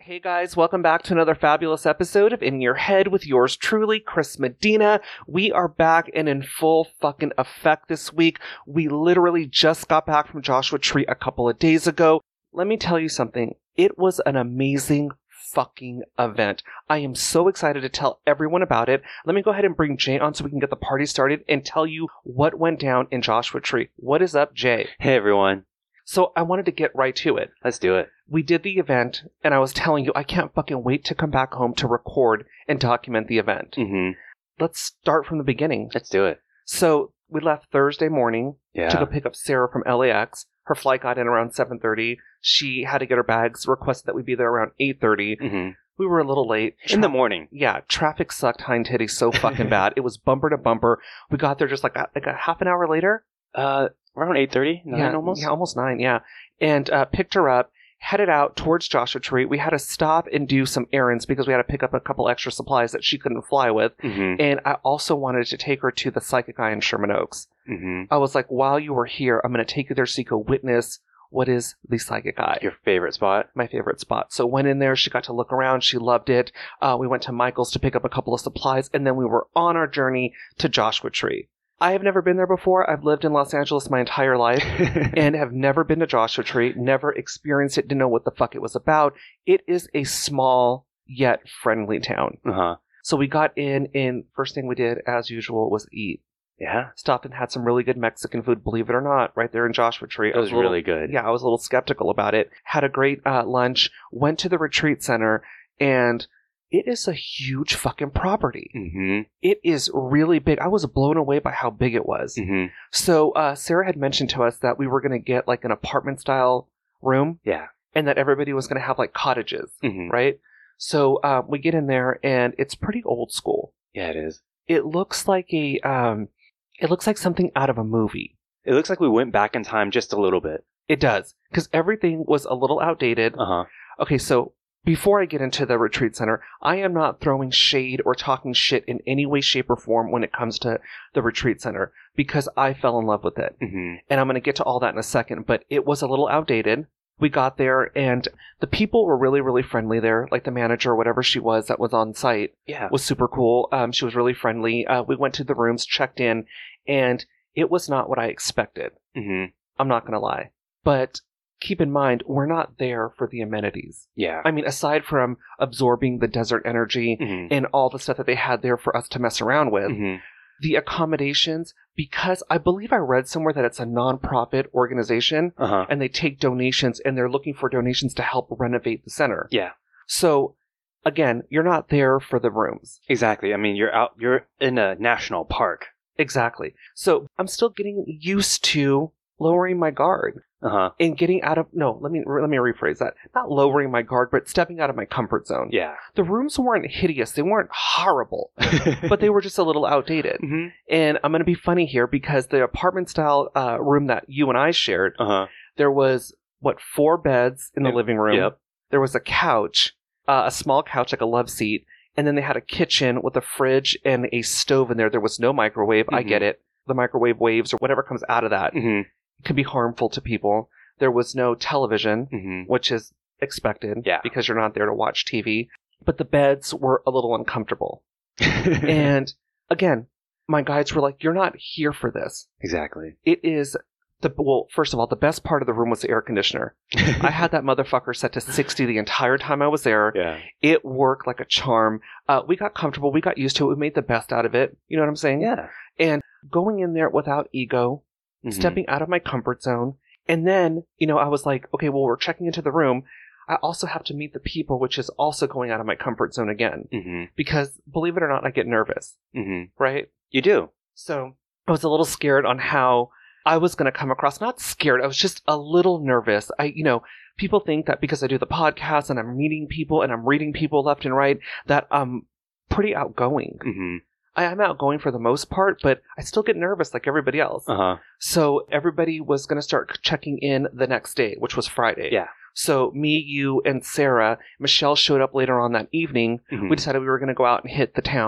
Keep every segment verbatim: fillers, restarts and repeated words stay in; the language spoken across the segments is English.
Hey guys, welcome back to another fabulous episode of In Your Head with yours truly, Chris Medina. We are back and in full fucking effect this week. We literally just got back from Joshua Tree a couple of days ago. Let me tell you something. It was an amazing fucking event. I am so excited to tell everyone about it. Let me go ahead and bring Jay on so we can get the party started and tell you what went down in Joshua Tree. What is up, Jay? Hey everyone. So I wanted to get right to it. Let's do it. We did the event, and I was telling you, I can't fucking wait to come back home to record and document the event. Mm-hmm. Let's start from the beginning. Let's do it. So we left Thursday morning Yeah. to go pick up Sarah from L A X. Her flight got in around seven thirty. She had to get her bags, requested that we be there around eight thirty. Mm-hmm. We were a little late. In the Tra- morning. Yeah, traffic sucked hind titty so fucking bad. It was bumper to bumper. We got there just like a, like a half an hour later. Uh, around eight thirty? nine yeah, almost? Yeah, almost nine, yeah. And uh, picked her up, headed out towards Joshua Tree. We had to stop and do some errands because we had to pick up a couple extra supplies that she couldn't fly with. Mm-hmm. And I also wanted to take her to the Psychic Eye in Sherman Oaks. Mm-hmm. I was like, while you were here, I'm going to take you there so you can witness what is the Psychic Eye. Your favorite spot? My favorite spot. So went in there, she got to look around, she loved it. Uh, we went to Michael's to pick up a couple of supplies, and then we were on our journey to Joshua Tree. I have never been there before. I've lived in Los Angeles my entire life and have never been to Joshua Tree, never experienced it, didn't know what the fuck it was about. It is a small yet friendly town. Uh-huh. So we got in, and first thing we did, as usual, was eat. Yeah? Stopped and had some really good Mexican food, believe it or not, right there in Joshua Tree. It was a little- really good. Yeah, I was a little skeptical about it. Had a great uh, lunch, went to the retreat center, and it is a huge fucking property. Mm-hmm. It is really big. I was blown away by how big it was. Mm-hmm. So uh, Sarah had mentioned to us that we were going to get like an apartment-style room, Yeah. and that everybody was going to have like cottages, Mm-hmm. right? So uh, we get in there, and it's pretty old school. Yeah, it is. It looks like a, um, it looks like something out of a movie. It looks like we went back in time just a little bit. It does, because everything was a little outdated. Uh-huh. Okay, so before I get into the retreat center, I am not throwing shade or talking shit in any way, shape, or form when it comes to the retreat center, because I fell in love with it. Mm-hmm. And I'm going to get to all that in a second, but it was a little outdated. We got there, and the people were really, really friendly there. Like the manager or whatever she was that was on site Yeah. was super cool. Um, she was really friendly. Uh, we went to the rooms, checked in, and it was not what I expected. Mm-hmm. I'm not going to lie. But keep in mind, we're not there for the amenities. Yeah. I mean, aside from absorbing the desert energy Mm-hmm. and all the stuff that they had there for us to mess around with, Mm-hmm. the accommodations, because I believe I read somewhere that it's a non-profit organization Uh-huh. and they take donations and they're looking for donations to help renovate the center. Yeah. So, again, you're not there for the rooms. Exactly. I mean, you're out, you're in a national park. Exactly. So I'm still getting used to lowering my guard. Uh-huh. And getting out of no, let me let me rephrase that. Not lowering my guard, but stepping out of my comfort zone. Yeah. The rooms weren't hideous; they weren't horrible, but they were just a little outdated. Mm-hmm. And I'm going to be funny here because the apartment style uh, room that you and I shared, Uh-huh. there was what four beds in the Yep. living room. Yep. There was a couch, uh, a small couch like a love seat, and then they had a kitchen with a fridge and a stove in there. There was no microwave. I Mhm. get it. The microwave waves or whatever comes out of that Mm-hmm. can be harmful to people. There was no television, Mm-hmm. which is expected Yeah. because you're not there to watch T V. But the beds were a little uncomfortable. And again, my guides were like, you're not here for this. Exactly. It is the, well, first of all, the best part of the room was the air conditioner. I had that motherfucker set to sixty the entire time I was there. Yeah. It worked like a charm. Uh, we got comfortable. We got used to it. We made the best out of it. You know what I'm saying? Yeah. And going in there without ego, Mhm. stepping out of my comfort zone. And then, you know, I was like, okay, well, we're checking into the room. I also have to meet the people, which is also going out of my comfort zone again. Mm-hmm. Because believe it or not, I get nervous, Mm-hmm. right? You do. So I was a little scared on how I was going to come across. Not scared. I was just a little nervous. I, you know, people think that because I do the podcast and I'm meeting people and I'm reading people left and right, that I'm pretty outgoing. Mm-hmm. I am outgoing for the most part, but I still get nervous like everybody else. Uh-huh. So everybody was going to start checking in the next day, which was Friday. Yeah. So me, you, and Sarah, Michelle showed up later on that evening. Mhm. We decided we were going to go out and hit the town,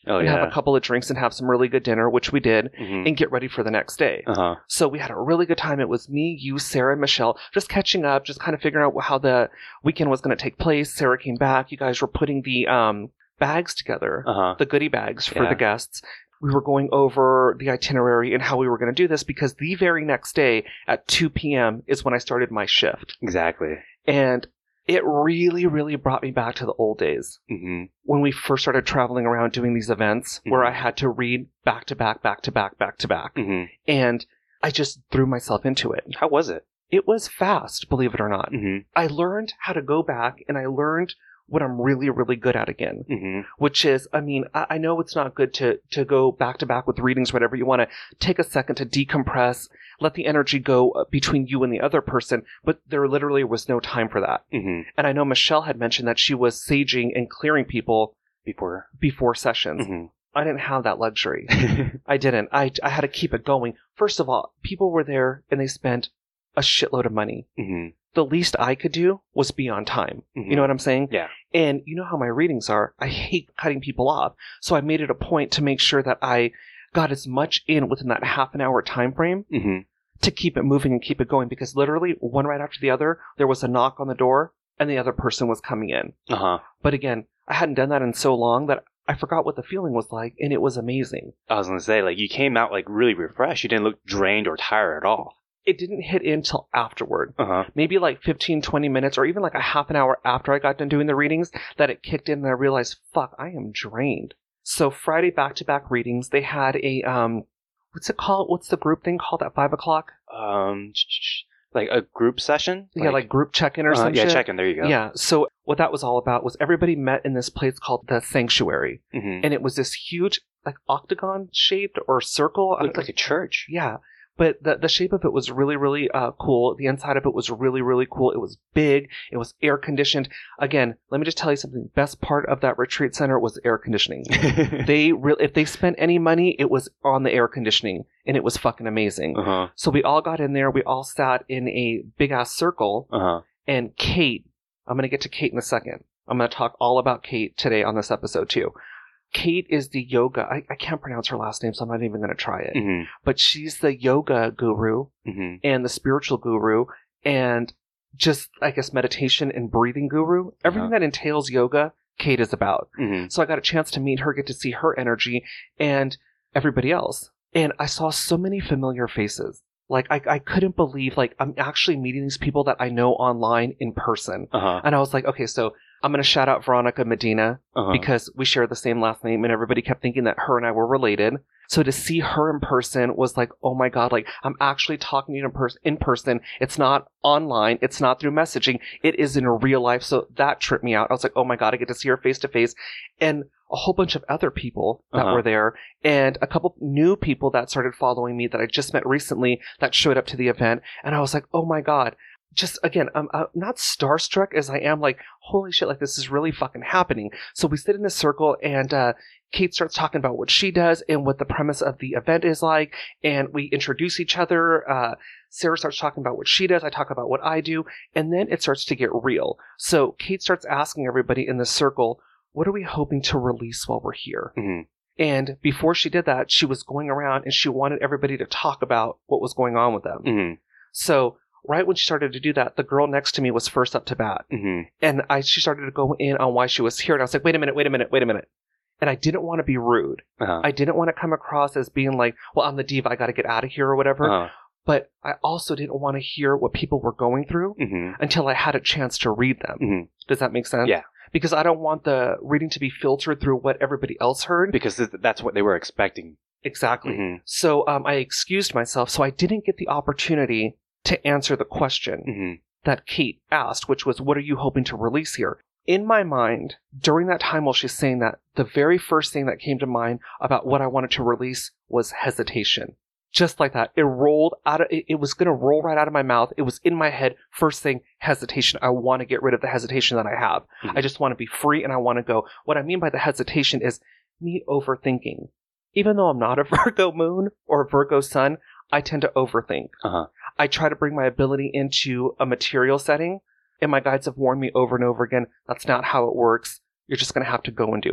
Oh, and yeah. have a couple of drinks and have some really good dinner, which we did, Mhm. and get ready for the next day. Uh-huh. So we had a really good time. It was me, you, Sarah, and Michelle, just catching up, just kind of figuring out how the weekend was going to take place. Sarah came back. You guys were putting the um, bags together, Uh-huh. the goodie bags for Yeah. the guests. We were going over the itinerary and how we were going to do this because the very next day at two p.m. is when I started my shift. Exactly. And it really, really brought me back to the old days hmm when we first started traveling around doing these events where Mhm. I had to read back to back, back to back, back to back. hmm And I just threw myself into it. How was it? It was fast, believe it or not. hmm I learned how to go back and I learned what I'm really, really good at again, hmm which is, I mean, I, I know it's not good to, to go back to back with readings, whatever. You want to take a second to decompress, let the energy go uh, between you and the other person, but there literally was no time for that. hmm And I know Michelle had mentioned that she was saging and clearing people Before. before sessions. hmm I didn't have that luxury. I didn't. I, I had to keep it going. First of all, people were there and they spent a shitload of money. hmm The least I could do was be on time. Mhm. You know what I'm saying? Yeah. And you know how my readings are. I hate cutting people off. So I made it a point to make sure that I got as much in within that half an hour time frame hmm to keep it moving and keep it going. Because literally, one right after the other, there was a knock on the door and the other person was coming in. Uh-huh. But again, I hadn't done that in so long that I forgot what the feeling was like, and it was amazing. I was going to say, like, you came out, like, really refreshed. You didn't look drained or tired at all. It didn't hit in till afterward. Uh-huh. Maybe like fifteen, twenty minutes or even like a half an hour after I got done doing the readings that it kicked in and I realized, fuck, I am drained. So Friday back-to-back readings, they had a, um, what's it called? What's the group thing called at five o'clock? Um, like a group session? yeah, like group check-in or uh, some yeah, shit. check-in. There you go. Yeah, so what that was all about was everybody met in this place called the Sanctuary. hmm And it was this huge, like, octagon-shaped or circle. Looked like a church. Yeah. But the the shape of it was really, really uh, cool. The inside of it was really, really cool. It was big. It was air conditioned. Again, let me just tell you something. Best part of that retreat center was air conditioning. They re- if they spent any money, it was on the air conditioning, and it was fucking amazing. uh-huh. So we all got in there. We all sat in a big ass circle. Uh-huh. And Kate, I'm gonna get to Kate in a second. I'm gonna talk all about Kate today on this episode too. Kate is the yoga. I, I can't pronounce her last name, so I'm not even going to try it. hmm But she's the yoga guru hmm and the spiritual guru and just, I guess, meditation and breathing guru. Everything Uh-huh. that entails yoga, Kate is about. hmm So I got a chance to meet her, get to see her energy and everybody else. And I saw so many familiar faces. Like, I, I couldn't believe, like, I'm actually meeting these people that I know online in person. Uh-huh. And I was like, okay, so I'm going to shout out Veronica Medina Uh-huh. because we share the same last name and everybody kept thinking that her and I were related. So to see her in person was like, oh my God, like I'm actually talking to you in, pers- in person. It's not online. It's not through messaging. It is in real life. So that tripped me out. I was like, oh my God, I get to see her face to face. And a whole bunch of other people that Uh-huh. were there and a couple new people that started following me that I just met recently that showed up to the event. And I was like, oh my God. Just again, I'm, I'm not starstruck as I am like, holy shit, like this is really fucking happening. So we sit in this circle and uh, Kate starts talking about what she does and what the premise of the event is like. And we introduce each other. Uh, Sarah starts talking about what she does. I talk about what I do. And then it starts to get real. So Kate starts asking everybody in the circle, what are we hoping to release while we're here? hmm And before she did that, she was going around and she wanted everybody to talk about what was going on with them. hmm So right when she started to do that, the girl next to me was first up to bat. hmm And I she started to go in on why she was here. And I was like, wait a minute, wait a minute, wait a minute. And I didn't want to be rude. Uh-huh. I didn't want to come across as being like, well, I'm the diva, I got to get out of here or whatever. Uh-huh. But I also didn't want to hear what people were going through hmm until I had a chance to read them. hmm Does that make sense? Yeah. Because I don't want the reading to be filtered through what everybody else heard. Because th- that's what they were expecting. Exactly. hmm So um, I excused myself, so I didn't get the opportunity to answer the question hmm that Kate asked, which was, what are you hoping to release here? In my mind, during that time while she's saying that, the very first thing that came to mind about what I wanted to release was hesitation. Just like that. It rolled out of, it, it was going to roll right out of my mouth. It was in my head. First thing, hesitation. I want to get rid of the hesitation that I have. Mhm. I just want to be free and I want to go. What I mean by the hesitation is me overthinking. Even though I'm not a Virgo moon or a Virgo sun, I tend to overthink. Uh-huh. I try to bring my ability into a material setting, and my guides have warned me over and over again, that's not how it works. You're just going to have to go and do it.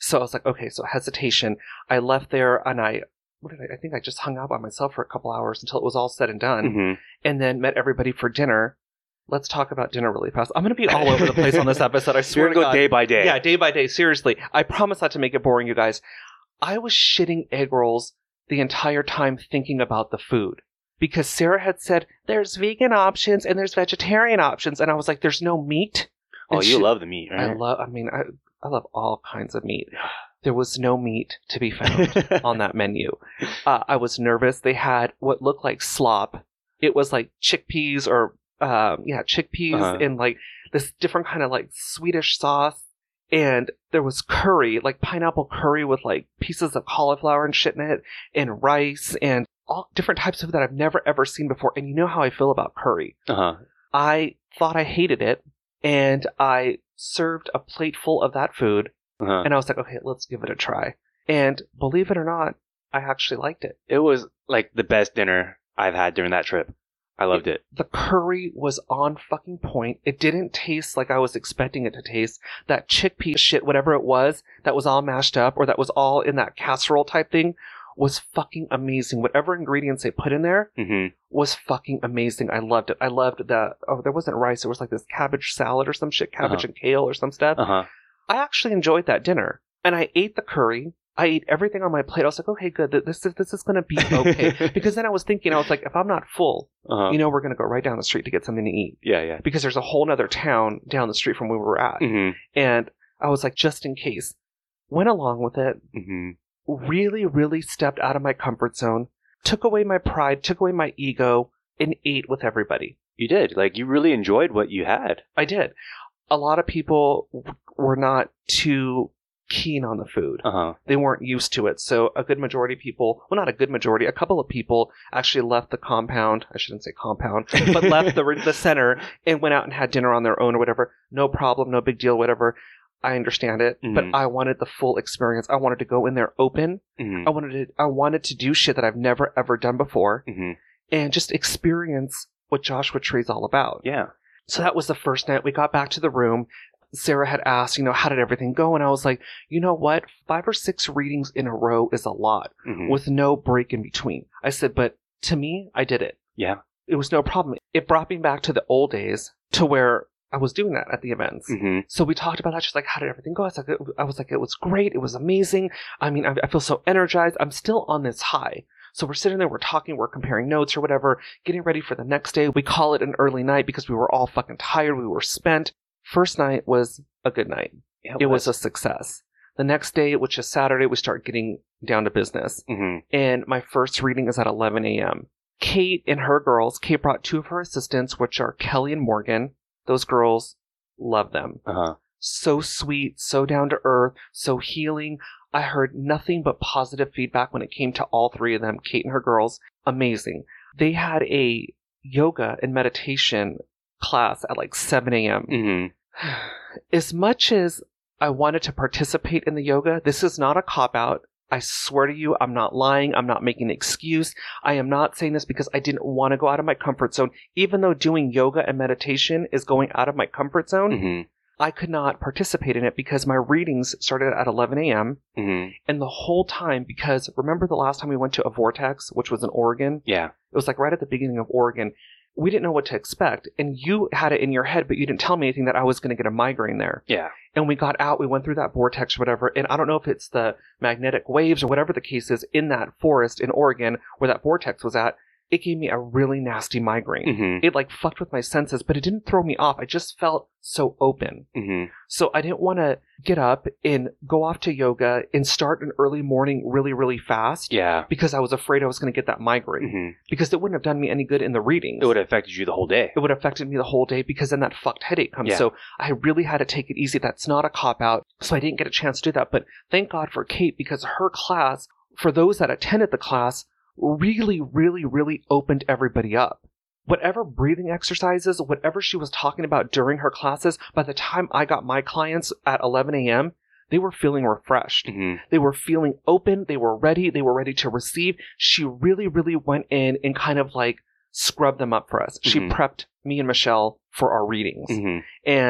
So I was like, okay, so hesitation. I left there and I, what did I, I think I just hung out by myself for a couple hours until it was all said and done. Mm-hmm. And then met everybody for dinner. Let's talk about dinner really fast. I'm going to be all over the place on this episode. I swear You're to going to God. go day by day. Yeah, day by day. Seriously. I promise not to make it boring, you guys. I was shitting egg rolls the entire time thinking about the food. Because Sarah had said, there's vegan options and there's vegetarian options. And I was like, there's no meat. Oh, And you she- love the meat, right? I love, I mean, I, I love all kinds of meat. There was no meat to be found on that menu. Uh, I was nervous. They had what looked like slop. It was like chickpeas or, um, yeah, chickpeas Uh-huh. and like this different kind of like Swedish sauce. And there was curry, like pineapple curry with like pieces of cauliflower and shit in it, and rice and all different types of food that I've never ever seen before. And you know how I feel about curry. Uh-huh. I thought I hated it, and I served a plate full of that food, Uh-huh. and I was like, okay, let's give it a try. And believe it or not, I actually liked it. It was like the best dinner I've had during that trip. I loved it. The curry was on fucking point. It didn't taste like I was expecting it to taste. That chickpea shit, whatever it was, that was all mashed up, or that was all in that casserole type thing, was fucking amazing. Whatever ingredients they put in there Mm-hmm. was fucking amazing. I loved it. I loved the, oh, there wasn't rice. There was like this cabbage salad or some shit, cabbage Uh-huh. and kale or some stuff. Uh-huh. I actually enjoyed that dinner. And I ate the curry. I ate everything on my plate. I was like, okay, good. Th- This is, this is going to be okay. Because then I was thinking, I was like, if I'm not full, Uh-huh. you know, we're going to go right down the street to get something to eat. Yeah, yeah. Because there's a whole nother town down the street from where we were at. Mm-hmm. And I was like, just in case. Went along with it. Mm-hmm. Really, really stepped out of my comfort zone. Took away my pride. Took away my ego. And ate with everybody. You did. Like, you really enjoyed what you had. I did. A lot of people w- were not too keen on the food. Uh-huh. They weren't used to it. So a good majority of people, well, not a good majority, a couple of people actually left the compound. I shouldn't say compound, but left the, the center and went out and had dinner on their own or whatever. No problem. No big deal, whatever. I understand it, Mhm. but I wanted the full experience. I wanted to go in there open. Mm-hmm. I wanted to, I wanted to do shit that I've never ever done before Mm-hmm. and just experience what Joshua Tree is all about. Yeah. So that was the first night. We got back to the room. Sarah had asked, you know, how did everything go? And I was like, you know what? Five or six readings in a row is a lot Mm-hmm. with no break in between. I said, but to me, I did it. Yeah. It was no problem. It brought me back to the old days to where I was doing that at the events. Mm-hmm. So we talked about that. She's like, how did everything go? I was like, I was like, it was great. It was amazing. I mean, I, I feel so energized. I'm still on this high. So we're sitting there, we're talking, we're comparing notes or whatever, getting ready for the next day. We call it an early night because we were all fucking tired. We were spent. First night was a good night. Yeah, It was a success. The next day, which is Saturday, we start getting down to business. Mm-hmm. And my first reading is at eleven a.m. Kate and her girls, Kate brought two of her assistants, which are Kelly and Morgan. Those girls, love them. Uh-huh. So sweet, so down to earth, so healing. I heard nothing but positive feedback when it came to all three of them, Kate and her girls. Amazing. They had a yoga and meditation class at like seven a.m. Mm-hmm. As much as I wanted to participate in the yoga, this is not a cop-out. I swear to you, I'm not lying. I'm not making an excuse. I am not saying this because I didn't want to go out of my comfort zone. Even though doing yoga and meditation is going out of my comfort zone, Mm-hmm. I could not participate in it because my readings started at eleven a.m. Mm-hmm. And the whole time, because remember the last time we went to a Vortex, which was in Oregon? Yeah. It was like right at the beginning of Oregon. We didn't know what to expect. And you had it in your head, but you didn't tell me anything that I was going to get a migraine there. Yeah. And we got out, we went through that vortex or whatever. And I don't know if it's the magnetic waves or whatever the case is in that forest in Oregon where that vortex was at. It gave me a really nasty migraine. Mm-hmm. It like fucked with my senses, but it didn't throw me off. I just felt so open. Mm-hmm. So I didn't want to get up and go off to yoga and start an early morning really, really fast. Yeah. Because I was afraid I was going to get that migraine. Mm-hmm. Because it wouldn't have done me any good in the readings. It would have affected you the whole day. It would have affected me the whole day because then that fucked headache comes. Yeah. So I really had to take it easy. That's not a cop-out. So I didn't get a chance to do that. But thank God for Kate because her class, for those that attended the class, really, really, really opened everybody up. Whatever breathing exercises, whatever she was talking about during her classes, by the time I got my clients at eleven a.m., they were feeling refreshed. Mm-hmm. They were feeling open. They were ready. They were ready to receive. She really, really went in and kind of like scrubbed them up for us. She Mhm. prepped me and Michelle for our readings. Mm-hmm. And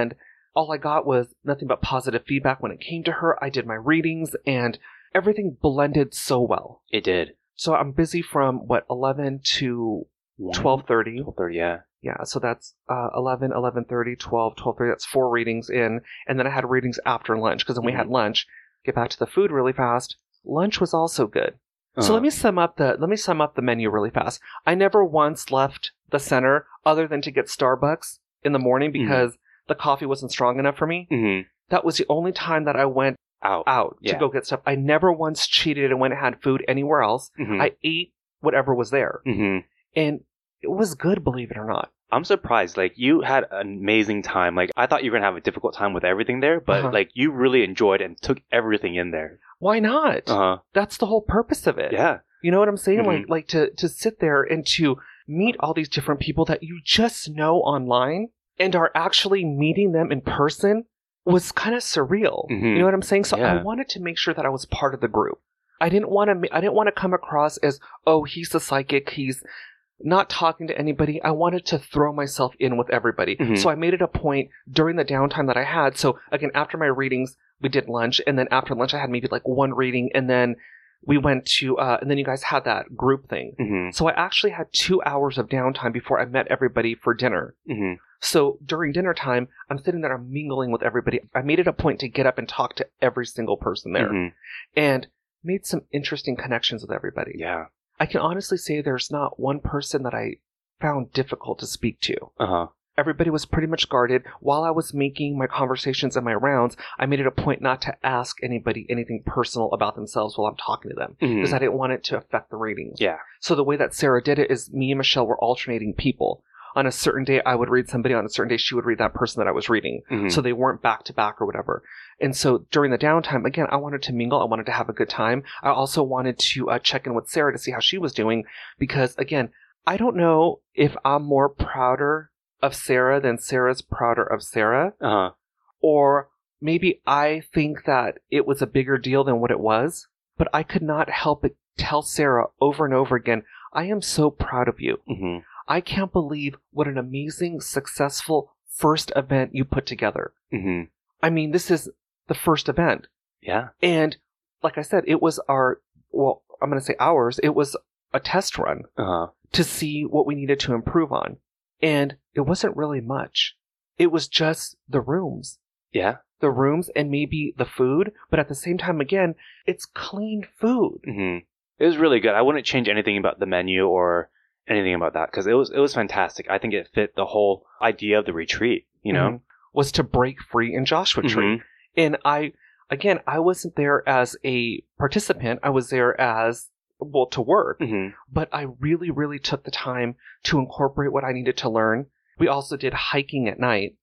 all I got was nothing but positive feedback when it came to her. I did my readings and everything blended so well. It did. So I'm busy from, what, eleven to twelve thirty. twelve thirty, yeah. Yeah, so that's uh, eleven, eleven thirty, twelve, twelve thirty. That's four readings in. And then I had readings after lunch, because then we Mhm. had lunch. Get back to the food really fast. Lunch was also good. Uh-huh. So let me sum up the let me sum up the menu really fast. I never once left the center other than to get Starbucks in the morning because mm-hmm. the coffee wasn't strong enough for me. Mm-hmm. That was the only time that I went out, out yeah. to go get stuff. I never once cheated and went and had food anywhere else. Mm-hmm. I ate whatever was there. Mm-hmm. And it was good, believe it or not. I'm surprised. Like, you had an amazing time. Like, I thought you were going to have a difficult time with everything there, but, uh-huh. like, you really enjoyed and took everything in there. Why not? Uh-huh. That's the whole purpose of it. Yeah. You know what I'm saying? Mm-hmm. Like, like to, to sit there and to meet all these different people that you just know online and are actually meeting them in person was kind of surreal. Mm-hmm. You know what I'm saying? So yeah. I wanted to make sure that I was part of the group. I didn't want to, I didn't want to come across as, oh, he's the psychic. He's not talking to anybody. I wanted to throw myself in with everybody. Mm-hmm. So I made it a point during the downtime that I had. So again, after my readings, we did lunch. And then after lunch, I had maybe like one reading. And then we went to, uh, and then you guys had that group thing. Mm-hmm. So I actually had two hours of downtime before I met everybody for dinner. Mm-hmm. So during dinner time, I'm sitting there, I'm mingling with everybody. I made it a point to get up and talk to every single person there. Mm-hmm. And made some interesting connections with everybody. Yeah. I can honestly say there's not one person that I found difficult to speak to. Uh-huh. Everybody was pretty much guarded. While I was making my conversations and my rounds, I made it a point not to ask anybody anything personal about themselves while I'm talking to them. Mm-hmm. Because I didn't want it to affect the readings. Yeah. So the way that Sarah did it is me and Michelle were alternating people. On a certain day, I would read somebody. On a certain day, she would read that person that I was reading. Mm-hmm. So they weren't back to back or whatever. And so during the downtime, again, I wanted to mingle. I wanted to have a good time. I also wanted to uh, check in with Sarah to see how she was doing. Because, again, I don't know if I'm more prouder of Sarah than Sarah's prouder of Sarah. Uh-huh. Or maybe I think that it was a bigger deal than what it was. But I could not help but tell Sarah over and over again, I am so proud of you. Mm-hmm. I can't believe what an amazing, successful first event you put together. Mm-hmm. I mean, this is the first event. Yeah. And like I said, it was our, well, I'm going to say ours, it was a test run uh-huh. to see what we needed to improve on. And it wasn't really much. It was just the rooms. Yeah. The rooms and maybe the food. But at the same time, again, it's clean food. Mm-hmm. It was really good. I wouldn't change anything about the menu or anything about that because it was it was fantastic. I think it fit the whole idea of the retreat, you know, mm-hmm. was to break free in Joshua Tree. Mm-hmm. And I, again, I wasn't there as a participant. I was there as, well, to work. Mm-hmm. But I really, really took the time to incorporate what I needed to learn. We also did hiking at night.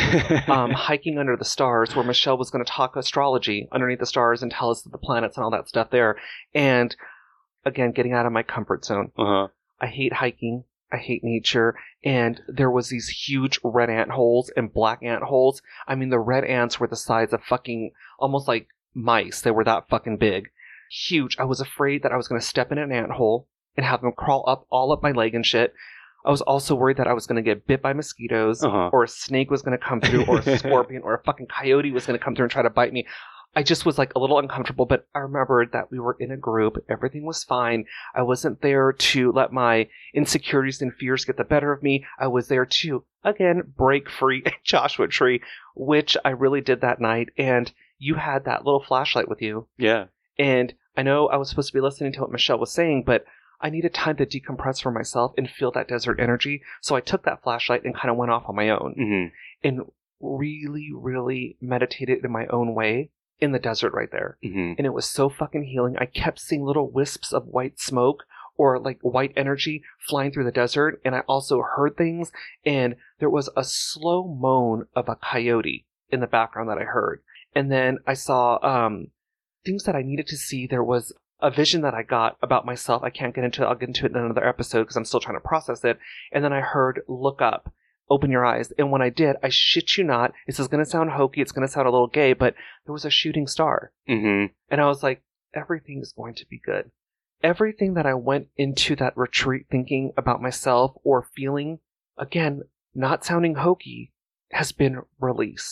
um, hiking under the stars, where Michelle was going to talk astrology underneath the stars and tell us the planets and all that stuff there. And again, getting out of my comfort zone. Uh-huh. I hate hiking. I hate nature. And there was these huge red ant holes and black ant holes. I mean, the red ants were the size of fucking, almost like mice. They were that fucking big. Huge. I was afraid that I was going to step in an ant hole and have them crawl up all up my leg and shit. I was also worried that I was going to get bit by mosquitoes, uh-huh. or a snake was going to come through, or a scorpion, or a fucking coyote was going to come through and try to bite me. I just was like a little uncomfortable, but I remembered that we were in a group. Everything was fine. I wasn't there to let my insecurities and fears get the better of me. I was there to, again, break free at Joshua Tree, which I really did that night. And you had that little flashlight with you. Yeah. And I know I was supposed to be listening to what Michelle was saying, but I needed time to decompress for myself and feel that desert energy. So I took that flashlight and kind of went off on my own. Mm-hmm. And really, really meditated in my own way. In the desert right there. Mm-hmm. And it was so fucking healing. I kept seeing little wisps of white smoke or like white energy flying through the desert. And I also heard things. And there was a slow moan of a coyote in the background that I heard. And then I saw um, things that I needed to see. There was a vision that I got about myself. I can't get into it. I'll get into it in another episode because I'm still trying to process it. And then I heard, look up. Open your eyes. And when I did, I shit you not, this is going to sound hokey, it's going to sound a little gay, but there was a shooting star. Mm-hmm. And I was like, everything is going to be good. Everything that I went into that retreat thinking about myself or feeling, again, not sounding hokey, has been released.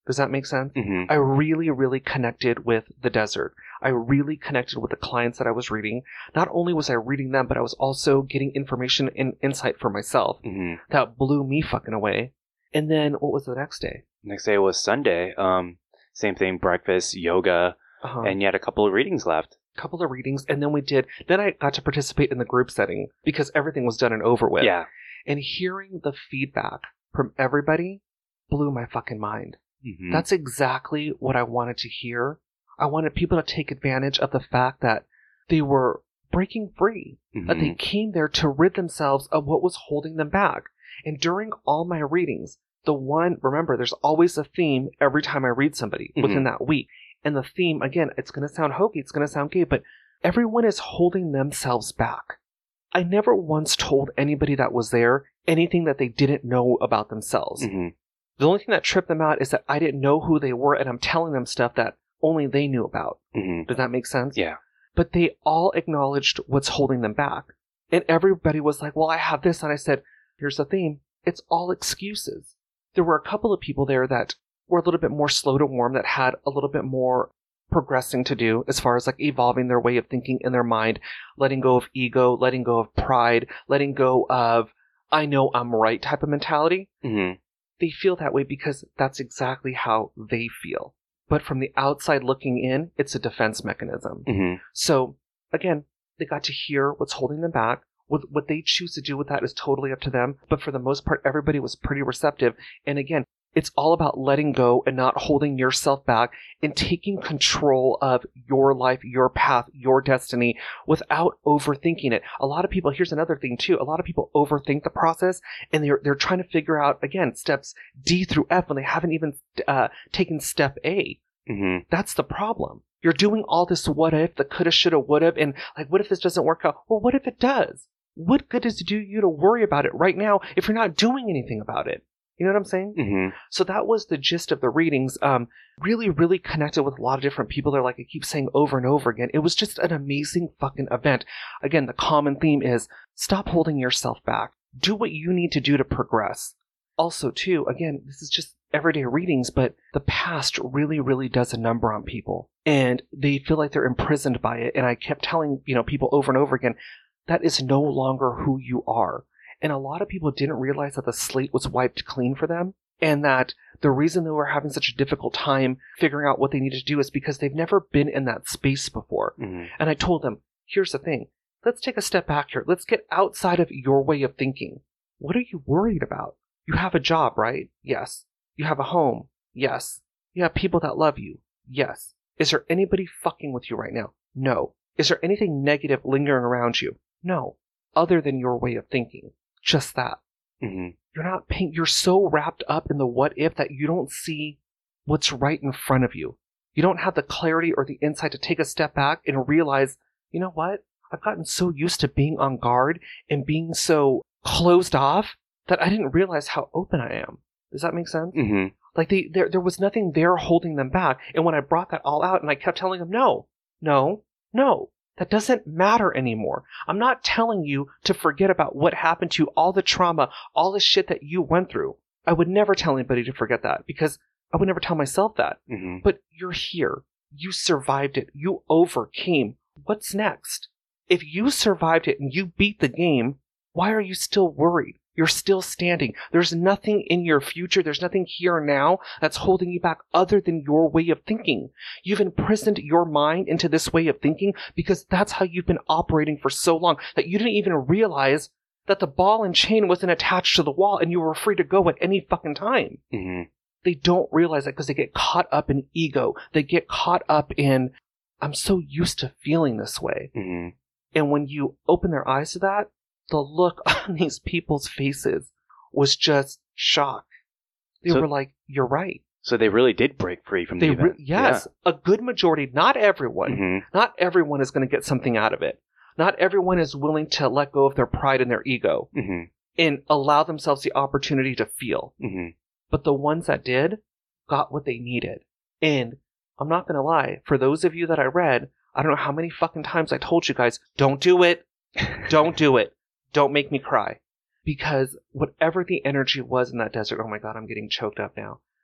Does that make sense? Mm-hmm. I really, really connected with the desert. I really connected with the clients that I was reading. Not only was I reading them, but I was also getting information and insight for myself Mm-hmm. that blew me fucking away. And then what was the next day? Next day was Sunday. Um, same thing, breakfast, yoga, Uh-huh. and you had a couple of readings left. Couple of readings, and then we did. Then I got to participate in the group setting because everything was done and over with. Yeah. And hearing the feedback from everybody blew my fucking mind. Mm-hmm. That's exactly what I wanted to hear. I wanted people to take advantage of the fact that they were breaking free, mm-hmm. that they came there to rid themselves of what was holding them back. And during all my readings, the one, remember, there's always a theme every time I read somebody mm-hmm. within that week. And the theme, again, it's going to sound hokey, it's going to sound gay, but everyone is holding themselves back. I never once told anybody that was there anything that they didn't know about themselves. Mm-hmm. The only thing that tripped them out is that I didn't know who they were and I'm telling them stuff that only they knew about. Mm-hmm. Does that make sense? Yeah. But they all acknowledged what's holding them back. And everybody was like, well, I have this. And I said, here's the theme. It's all excuses. There were a couple of people there that were a little bit more slow to warm, that had a little bit more progressing to do as far as like evolving their way of thinking in their mind, letting go of ego, letting go of pride, letting go of I know I'm right type of mentality. Mm-hmm. They feel that way because that's exactly how they feel. But from the outside looking in, it's a defense mechanism. Mm-hmm. So again, they got to hear what's holding them back. What, what they choose to do with that is totally up to them. But for the most part, everybody was pretty receptive. And again, it's all about letting go and not holding yourself back and taking control of your life, your path, your destiny without overthinking it. A lot of people, here's another thing too, a lot of people overthink the process and they're they're trying to figure out, again, steps D through F when they haven't even uh, taken step A. Mm-hmm. That's the problem. You're doing all this what if, the coulda, shoulda, woulda, and like, what if this doesn't work out? Well, what if it does? What good does it do you to worry about it right now if you're not doing anything about it? You know what I'm saying? Mm-hmm. So that was the gist of the readings. Um, really, really connected with a lot of different people there, like I keep saying over and over again. It was just an amazing fucking event. Again, the common theme is stop holding yourself back. Do what you need to do to progress. Also, too, again, this is just everyday readings, but the past really, really does a number on people. And they feel like they're imprisoned by it. And I kept telling, you know, people over and over again, that is no longer who you are. And a lot of people didn't realize that the slate was wiped clean for them, and that the reason they were having such a difficult time figuring out what they needed to do is because they've never been in that space before. Mm-hmm. And I told them, here's the thing. Let's take a step back here. Let's get outside of your way of thinking. What are you worried about? You have a job, right? Yes. You have a home? Yes. You have people that love you? Yes. Is there anybody fucking with you right now? No. Is there anything negative lingering around you? No. Other than your way of thinking. Just that. Mm-hmm. You're not paying, you're so wrapped up in the what if that you don't see what's right in front of you. You don't have the clarity or the insight to take a step back and realize, you know what? I've gotten so used to being on guard and being so closed off that I didn't realize how open I am. Does that make sense? Mm-hmm. Like they, there, there was nothing there holding them back. And when I brought that all out and I kept telling them, no, no, no. That doesn't matter anymore. I'm not telling you to forget about what happened to you, all the trauma, all the shit that you went through. I would never tell anybody to forget that because I would never tell myself that. Mm-hmm. But you're here. You survived it. You overcame. What's next? If you survived it and you beat the game, why are you still worried? You're still standing. There's nothing in your future. There's nothing here now that's holding you back other than your way of thinking. You've imprisoned your mind into this way of thinking because that's how you've been operating for so long that you didn't even realize that the ball and chain wasn't attached to the wall and you were free to go at any fucking time. Mm-hmm. They don't realize that because they get caught up in ego. They get caught up in, I'm so used to feeling this way. Mm-hmm. And when you open their eyes to that, the look on these people's faces was just shock. They so, were like, you're right. So they really did break free from They the event. re- yes, yeah. A good majority, not everyone. Mm-hmm. Not everyone is going to get something out of it. Not everyone is willing to let go of their pride and their ego mm-hmm. and allow themselves the opportunity to feel. Mm-hmm. But the ones that did got what they needed. And I'm not going to lie, for those of you that I read, I don't know how many fucking times I told you guys, don't do it. Don't do it. Don't make me cry. Because whatever the energy was in that desert, oh my God, I'm getting choked up now.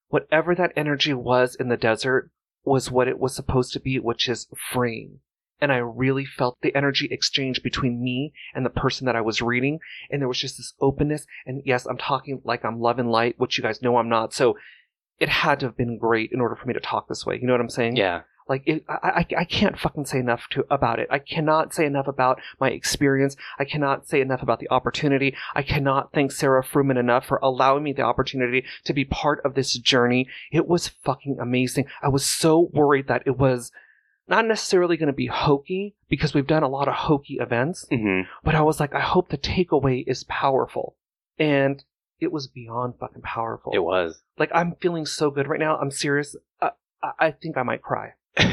whatever that energy was in the desert was what it was supposed to be, which is freeing. And I really felt the energy exchange between me and the person that I was reading. And there was just this openness. And yes, I'm talking like I'm love and light, which you guys know I'm not. So it had to have been great in order for me to talk this way. You know what I'm saying? Yeah. Like, it, I, I, I can't fucking say enough to about it. I cannot say enough about my experience. I cannot say enough about the opportunity. I cannot thank Sarah Fruman enough for allowing me the opportunity to be part of this journey. It was fucking amazing. I was so worried that it was not necessarily going to be hokey, because we've done a lot of hokey events, Mm-hmm. but I was like, I hope the takeaway is powerful. And it was beyond fucking powerful. It was. Like, I'm feeling so good right now. I'm serious. Uh, I, I think I might cry.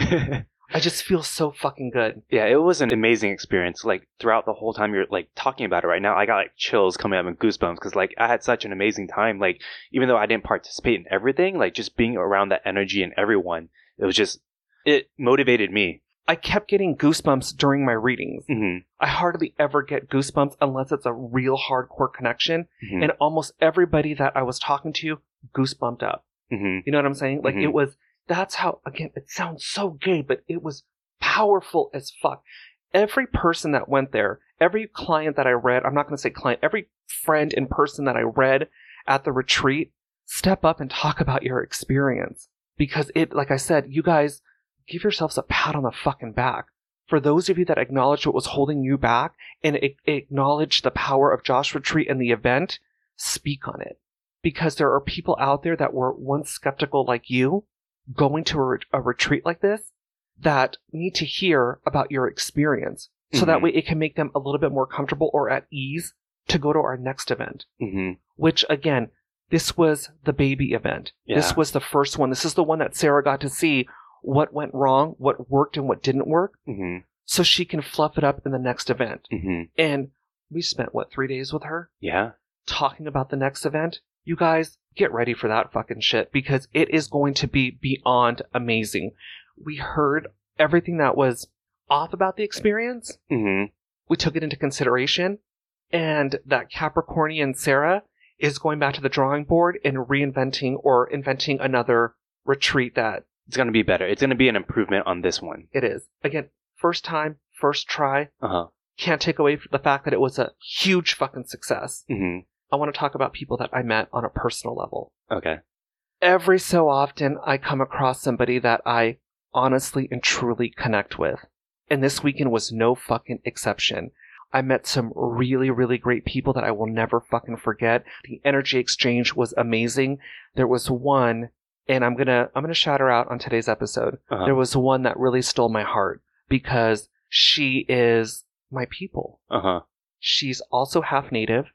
I just feel so fucking good. Yeah, it was an amazing experience. Like, throughout the whole time you're like talking about it right now, I got like chills coming up and goosebumps, because like I had such an amazing time. Like, even though I didn't participate in everything, like just being around that energy and everyone, it was just, it motivated me. I kept getting goosebumps during my readings. Mm-hmm. I hardly ever get goosebumps unless it's a real hardcore connection. Mm-hmm. And almost everybody that I was talking to goosebumped up. Mm-hmm. You know what I'm saying? Like, Mhm. it was, that's how, again, it sounds so gay, but it was powerful as fuck. Every person that went there, every client that I read, I'm not going to say client, every friend and person that I read at the retreat, step up and talk about your experience. Because it, like I said, you guys give yourselves a pat on the fucking back. For those of you that acknowledged what was holding you back and a- acknowledged the power of Josh Retreat and the event, speak on it. Because there are people out there that were once skeptical like you, going to a, re- a retreat like this, that need to hear about your experience. So Mhm. that way it can make them a little bit more comfortable or at ease to go to our next event. Mm-hmm. Which, again, this was the baby event. Yeah. This was the first one. This is the one that Sarah got to see what went wrong, what worked and what didn't work, Mm-hmm. so she can fluff it up in the next event. Mm-hmm. And we spent, what, three days with her? Yeah. Talking about the next event. You guys, get ready for that fucking shit, because it is going to be beyond amazing. We heard everything that was off about the experience. Mm-hmm. We took it into consideration, and that Capricornian Sarah is going back to the drawing board and reinventing or inventing another retreat that It's going to be better. It's going to be an improvement on this one. it is. Again, first time, first try. Uh-huh. Can't take away the fact that it was a huge fucking success. Mm-hmm. I want to talk about people that I met on a personal level. Okay. Every so often, I come across somebody that I honestly and truly connect with. And this weekend was no fucking exception. I met some really, really great people that I will never fucking forget. The energy exchange was amazing. There was one, and I'm gonna, I'm gonna shout her out on today's episode. Uh-huh. There was one that really stole my heart because she is my people. Uh-huh. She's also half native.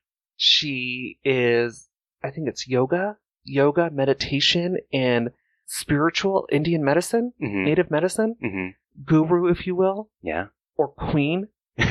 She is, I think it's yoga, yoga, meditation, and spiritual Indian medicine, Mm-hmm. native medicine, Mm-hmm. guru, if you will, Yeah. or queen.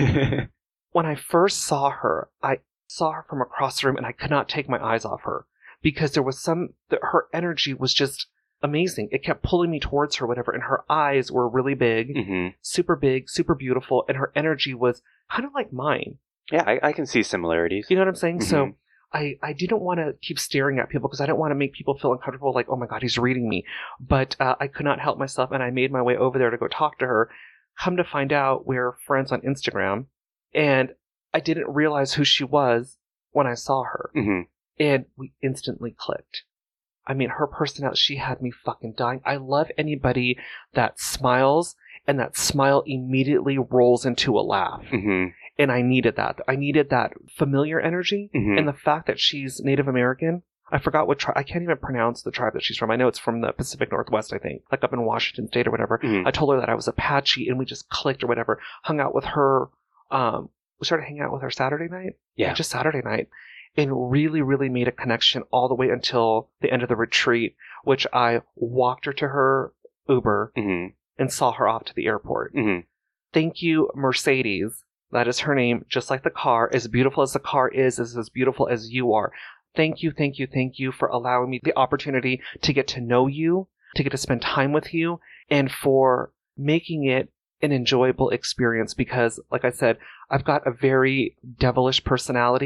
When I first saw her, I saw her from across the room and I could not take my eyes off her because there was some, the, her energy was just amazing. It kept pulling me towards her, whatever, and her eyes were really big, Mm-hmm. super big, super beautiful, and her energy was kind of like mine. Yeah, I, I can see similarities. You know what I'm saying? So Mhm. I, I didn't want to keep staring at people because I didn't want to make people feel uncomfortable, like, oh my God, he's reading me. But uh, I could not help myself, and I made my way over there to go talk to her. Come to find out, we're friends on Instagram, and I didn't realize who she was when I saw her. Mm-hmm. And we instantly clicked. I mean, her personality, she had me fucking dying. I love anybody that smiles, and that smile immediately rolls into a laugh. Mm-hmm. And I needed that. I needed that familiar energy. Mhm. And the fact that she's Native American, I forgot what tribe, I can't even pronounce the tribe that she's from. I know it's from the Pacific Northwest, I think, like up in Washington State or whatever. Mhm. I told her that I was Apache and we just clicked or whatever, hung out with her. Um, we started hanging out with her Saturday night. Yeah. Just Saturday night. And really, really made a connection all the way until the end of the retreat, which I walked her to her Uber Mm-hmm. and saw her off to the airport. Mm-hmm. Thank you, Mercedes. That is her name, just like the car. As beautiful as the car is, is as beautiful as you are. Thank you, thank you, thank you for allowing me the opportunity to get to know you, to get to spend time with you, and for making it an enjoyable experience because, like I said, I've got a very devilish personality,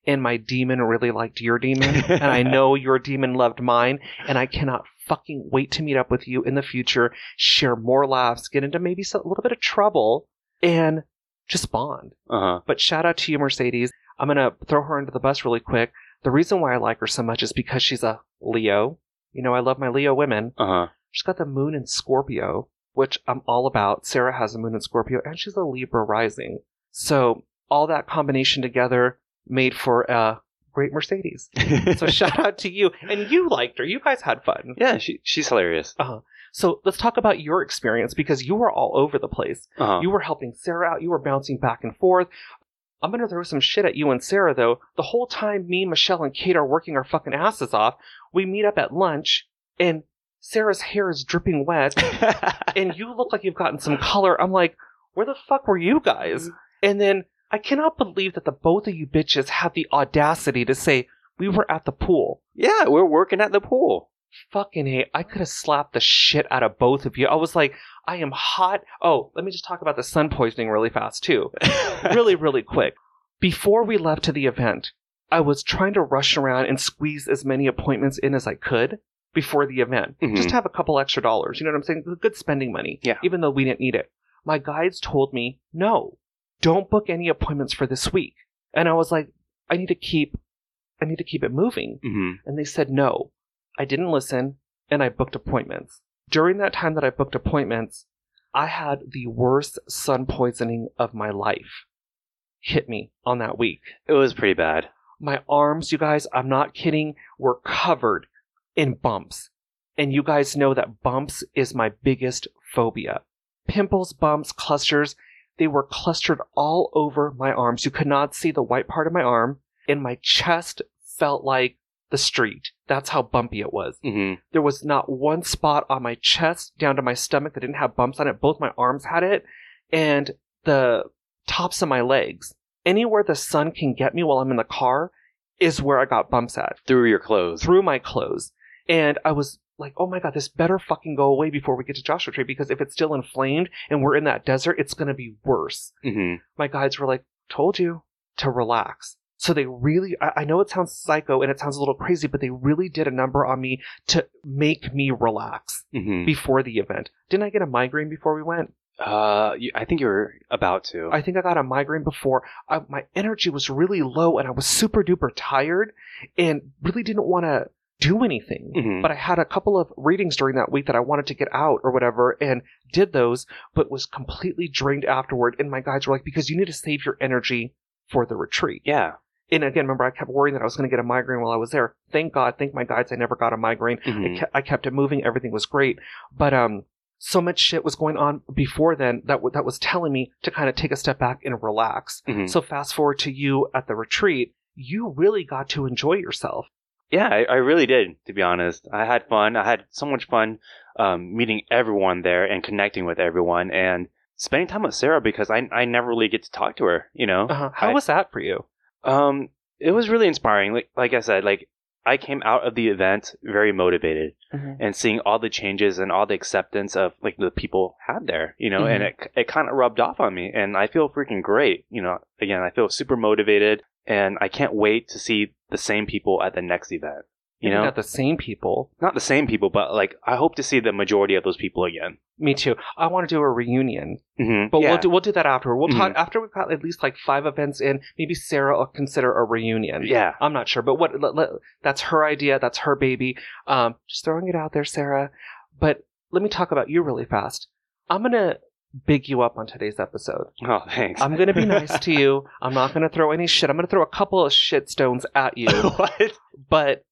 and my demon really liked your demon, and I know your demon loved mine, and I cannot fucking wait to meet up with you in the future, share more laughs, get into maybe some, a little bit of trouble, and just bond. Uh-huh. But shout out to you, Mercedes. I'm going to throw her under the bus really quick. The reason why I like her so much is because she's a Leo. You know, I love my Leo women. Uh-huh. She's got the moon in Scorpio, which I'm all about. Sarah has a moon in Scorpio, and she's a Libra rising. So all that combination together made for a great Mercedes. So shout out to you. And you liked her. You guys had fun. Yeah, she she's hilarious. Uh-huh. So let's talk about your experience, because you were all over the place. Uh-huh. You were helping Sarah out. You were bouncing back and forth. I'm going to throw some shit at you and Sarah, though. The whole time me, Michelle, and Kate are working our fucking asses off, we meet up at lunch, and Sarah's hair is dripping wet, and you look like you've gotten some color. I'm like, where the fuck were you guys? And then I cannot believe that the both of you bitches had the audacity to say, we were at the pool. Yeah, we're working at the pool. Fucking hey, I could have slapped the shit out of both of you. I was like, I am hot. Oh, let me just talk about the sun poisoning really fast, too. really, really quick. Before we left to the event, I was trying to rush around and squeeze as many appointments in as I could before the event. Mm-hmm. Just to have a couple extra dollars. You know what I'm saying? Good spending money. Yeah. Even though we didn't need it. My guides told me, no, don't book any appointments for this week. And I was like, I need to keep, I need to keep it moving. Mm-hmm. And they said no. I didn't listen, and I booked appointments. During that time that I booked appointments, I had the worst sun poisoning of my life hit me on that week. It was pretty bad. My arms, you guys, I'm not kidding, were covered in bumps. And you guys know that bumps is my biggest phobia. Pimples, bumps, clusters, they were clustered all over my arms. You could not see the white part of my arm, and my chest felt like the street. That's how bumpy it was. Mm-hmm. There was not one spot on my chest down to my stomach that didn't have bumps on it. Both my arms had it, and the tops of my legs. Anywhere the sun can get me while I'm in the car is where I got bumps at. Through your clothes. Through my clothes. And I was like, oh my God, this better fucking go away before we get to Joshua Tree, because if it's still inflamed and we're in that desert, it's going to be worse. Mm-hmm. My guides were like, told you to relax. So they really, I, I know it sounds psycho and it sounds a little crazy, but they really did a number on me to make me relax Mm-hmm. before the event. Didn't I get a migraine before we went? Uh, you, I think you were about to. I think I got a migraine before. I, my energy was really low and I was super duper tired and really didn't want to do anything. Mm-hmm. But I had a couple of readings during that week that I wanted to get out or whatever, and did those, but was completely drained afterward. And my guides were like, because you need to save your energy for the retreat. Yeah. And again, remember, I kept worrying that I was going to get a migraine while I was there. Thank God, thank my guides, I never got a migraine. Mm-hmm. I, kept, I kept it moving. Everything was great. But um, so much shit was going on before then that, w- that was telling me to kind of take a step back and relax. Mm-hmm. So fast forward to you at the retreat, you really got to enjoy yourself. Yeah, I, I really did, to be honest. I had fun. I had so much fun um, meeting everyone there and connecting with everyone and spending time with Sarah, because I I never really get to talk to her, you know? Uh-huh. How I, was that for you? Um, it was really inspiring. Like like I said, like I came out of the event very motivated, Mm-hmm. and seeing all the changes and all the acceptance of like the people had there, you know, and Mm-hmm. it it kind of rubbed off on me, and I feel freaking great. You know, again, I feel super motivated, and I can't wait to see the same people at the next event. You Maybe know, not the same people. not the same people, but like I hope to see the majority of those people again. Me too. I want to do a reunion, Mm-hmm. but yeah. we'll do we'll do that after. We'll talk Mhm. after we've got at least like five events in. Maybe Sarah will consider a reunion. Yeah. I'm not sure, but what let, let, that's her idea. That's her baby. Um, just throwing it out there, Sarah. But let me talk about you really fast. I'm gonna big you up on today's episode. Oh, thanks. I'm gonna be nice to you. I'm not gonna throw any shit. I'm gonna throw a couple of shit stones at you. What? But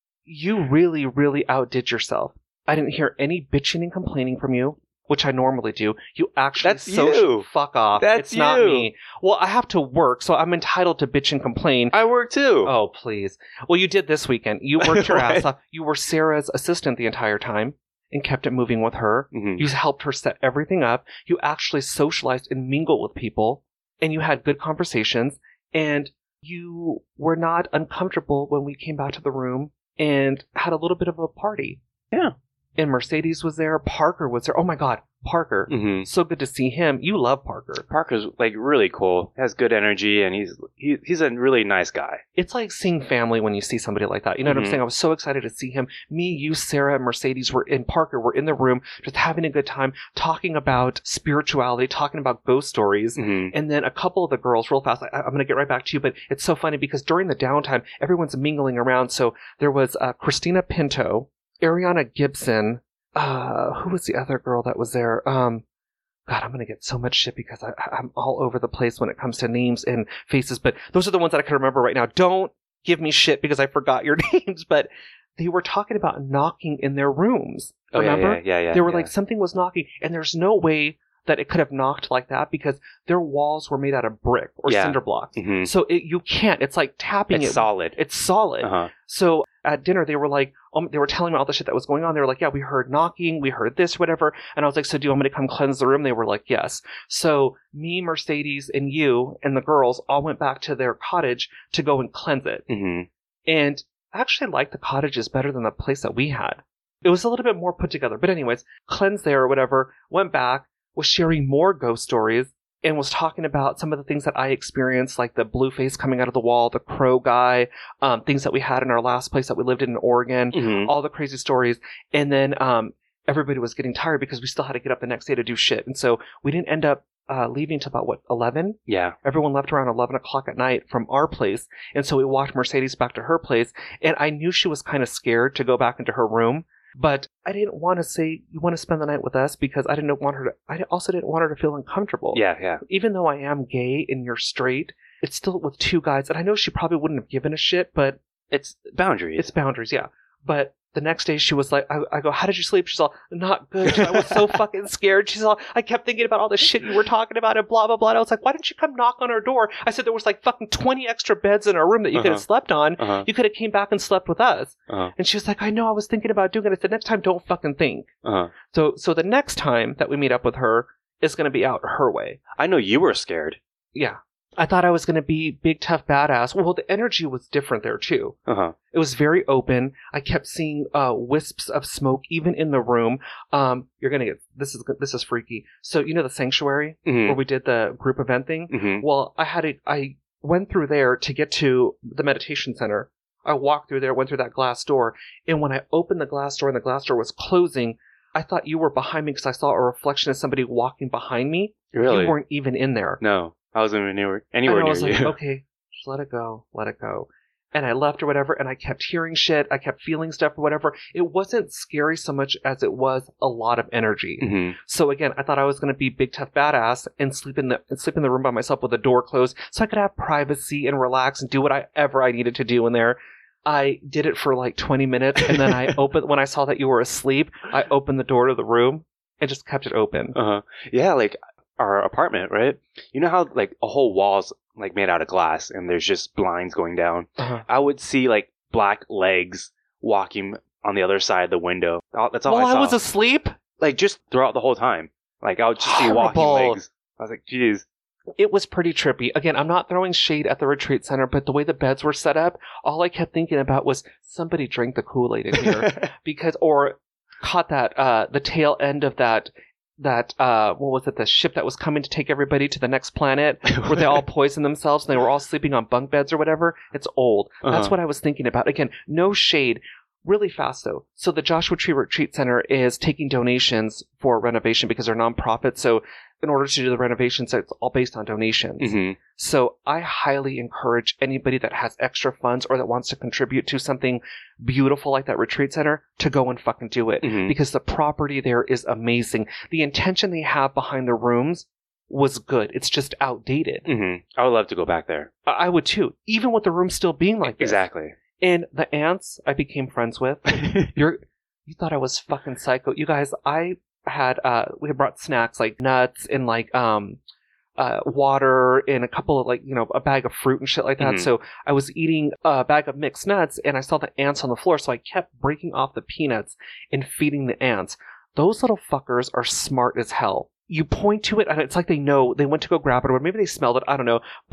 you really, really outdid yourself. I didn't hear any bitching and complaining from you, which I normally do. You actually That's social you. fuck off. That's it's not you. me. Well, I have to work, so I'm entitled to bitch and complain. I work too. Oh, please. Well, you did this weekend. You worked your ass What? off. You were Sarah's assistant the entire time and kept it moving with her. Mhm. You helped her set everything up. You actually socialized and mingled with people, and you had good conversations, and you were not uncomfortable when we came back to the room and had a little bit of a party. Yeah. And Mercedes was there. Parker was there. Oh my God. Parker. Mm-hmm. So good to see him. You love Parker. Parker's like really cool. Has good energy, and he's he, he's a really nice guy. It's like seeing family when you see somebody like that. You know Mm-hmm. what I'm saying? I was so excited to see him. Me, you, Sarah, and Mercedes were in Parker. We're in the room just having a good time, talking about spirituality, talking about ghost stories. Mm-hmm. And then a couple of the girls, real fast, I, I'm going to get right back to you, but it's so funny because during the downtime, everyone's mingling around. So there was uh, Christina Pinto, Ariana Gibson. Uh, who was the other girl that was there? Um, God, I'm going to get so much shit because I, I'm all over the place when it comes to names and faces, but those are the ones that I can remember right now. Don't give me shit because I forgot your names, but they were talking about knocking in their rooms. Remember? Oh, yeah, yeah, yeah, yeah. They were yeah. like, something was knocking, and there's no way that it could have knocked like that because their walls were made out of brick or Yeah. cinder blocks. Mm-hmm. So it, you can't. It's like tapping It's it. solid. It's solid. Uh-huh. So at dinner, they were like, um, they were telling me all the shit that was going on. They were like, yeah, we heard knocking, we heard this, whatever. And I was like, so do you want me to come cleanse the room? They were like, yes. So me, Mercedes, and you and the girls all went back to their cottage to go and cleanse it. Mm-hmm. And I actually liked the cottages better than the place that we had. It was a little bit more put together. But anyways, cleansed there or whatever, went back, was sharing more ghost stories, and was talking about some of the things that I experienced, like the blue face coming out of the wall, the crow guy, um, things that we had in our last place that we lived in in Oregon, Mm-hmm. all the crazy stories. And then um, everybody was getting tired because we still had to get up the next day to do shit. And so we didn't end up uh, leaving till about, what, eleven? Yeah. Everyone left around eleven o'clock at night from our place. And so we walked Mercedes back to her place. And I knew she was kind of scared to go back into her room. But I didn't want to say, you want to spend the night with us? Because I didn't want her to, I also didn't want her to feel uncomfortable. Yeah, yeah. Even though I am gay and you're straight, it's still with two guys. And I know she probably wouldn't have given a shit, but It's boundaries. it's boundaries, yeah. But the next day she was like, I, I go, how did you sleep? She's all, not good. I was so fucking scared. She's all, I kept thinking about all the shit you were talking about and blah, blah, blah. And I was like, why didn't you come knock on our door? I said, there was like fucking twenty extra beds in our room that you could have Uh-huh. slept on. Uh-huh. You could have came back and slept with us. Uh-huh. And she was like, I know, I was thinking about doing it. I said, next time, don't fucking think. Uh-huh. So, so the next time that we meet up with her is going to be out her way. I know you were scared. Yeah. I thought I was going to be big, tough, badass. Well, the energy was different there, too. Uh-huh. It was very open. I kept seeing uh, wisps of smoke, even in the room. Um, you're going to get, this is this is freaky. So, you know the sanctuary where Mm-hmm. we did the group event thing? Mm-hmm. Well, I had a, I went through there to get to the meditation center. I walked through there, went through that glass door. And when I opened the glass door and the glass door was closing, I thought you were behind me because I saw a reflection of somebody walking behind me. Really? You weren't even in there. No. I wasn't even anywhere, anywhere and I near was you. like, okay, just let it go, let it go. And I left or whatever, and I kept hearing shit, I kept feeling stuff or whatever. It wasn't scary so much as it was a lot of energy. Mm-hmm. So again, I thought I was going to be big tough badass and sleep in the and sleep in the room by myself with the door closed, so I could have privacy and relax and do whatever I needed to do in there. I did it for like twenty minutes, and then I opened when I saw that you were asleep. I opened the door to the room and just kept it open. Uh-huh. Yeah, like our apartment, right? You know how like a whole wall's like made out of glass and there's just blinds going down? Uh-huh. I would see like black legs walking on the other side of the window. All- That's all While I saw. I was asleep. like just throughout the whole time. Like I would just see walking Horrible. legs. I was like, geez. It was pretty trippy. Again, I'm not throwing shade at the retreat center, but the way the beds were set up, all I kept thinking about was somebody drank the Kool-Aid in here because, or caught that, uh, the tail end of that, that, uh, what was it, the ship that was coming to take everybody to the next planet where they all poisoned themselves and they were all sleeping on bunk beds or whatever. It's old. That's Uh-huh. what I was thinking about. Again, no shade. Really fast though. So the Joshua Tree Retreat Center is taking donations for renovation because they're nonprofit. So in order to do the renovations, it's all based on donations. Mm-hmm. So I highly encourage anybody that has extra funds or that wants to contribute to something beautiful like that retreat center to go and fucking do it. Mhm. Because the property there is amazing. The intention they have behind the rooms was good. It's just outdated. Mm-hmm. I would love to go back there. I I would too, even with the room still being like this. Exactly. And the ants I became friends with. You're, you thought I was fucking psycho. You guys, I had, uh, we had brought snacks like nuts and like, um, uh, water and a couple of like, you know, a bag of fruit and shit like that. Mhm. So I was eating a bag of mixed nuts and I saw the ants on the floor. So I kept breaking off the peanuts and feeding the ants. Those little fuckers are smart as hell. You point to it and it's like they know they went to go grab it or maybe they smelled it. I don't know. But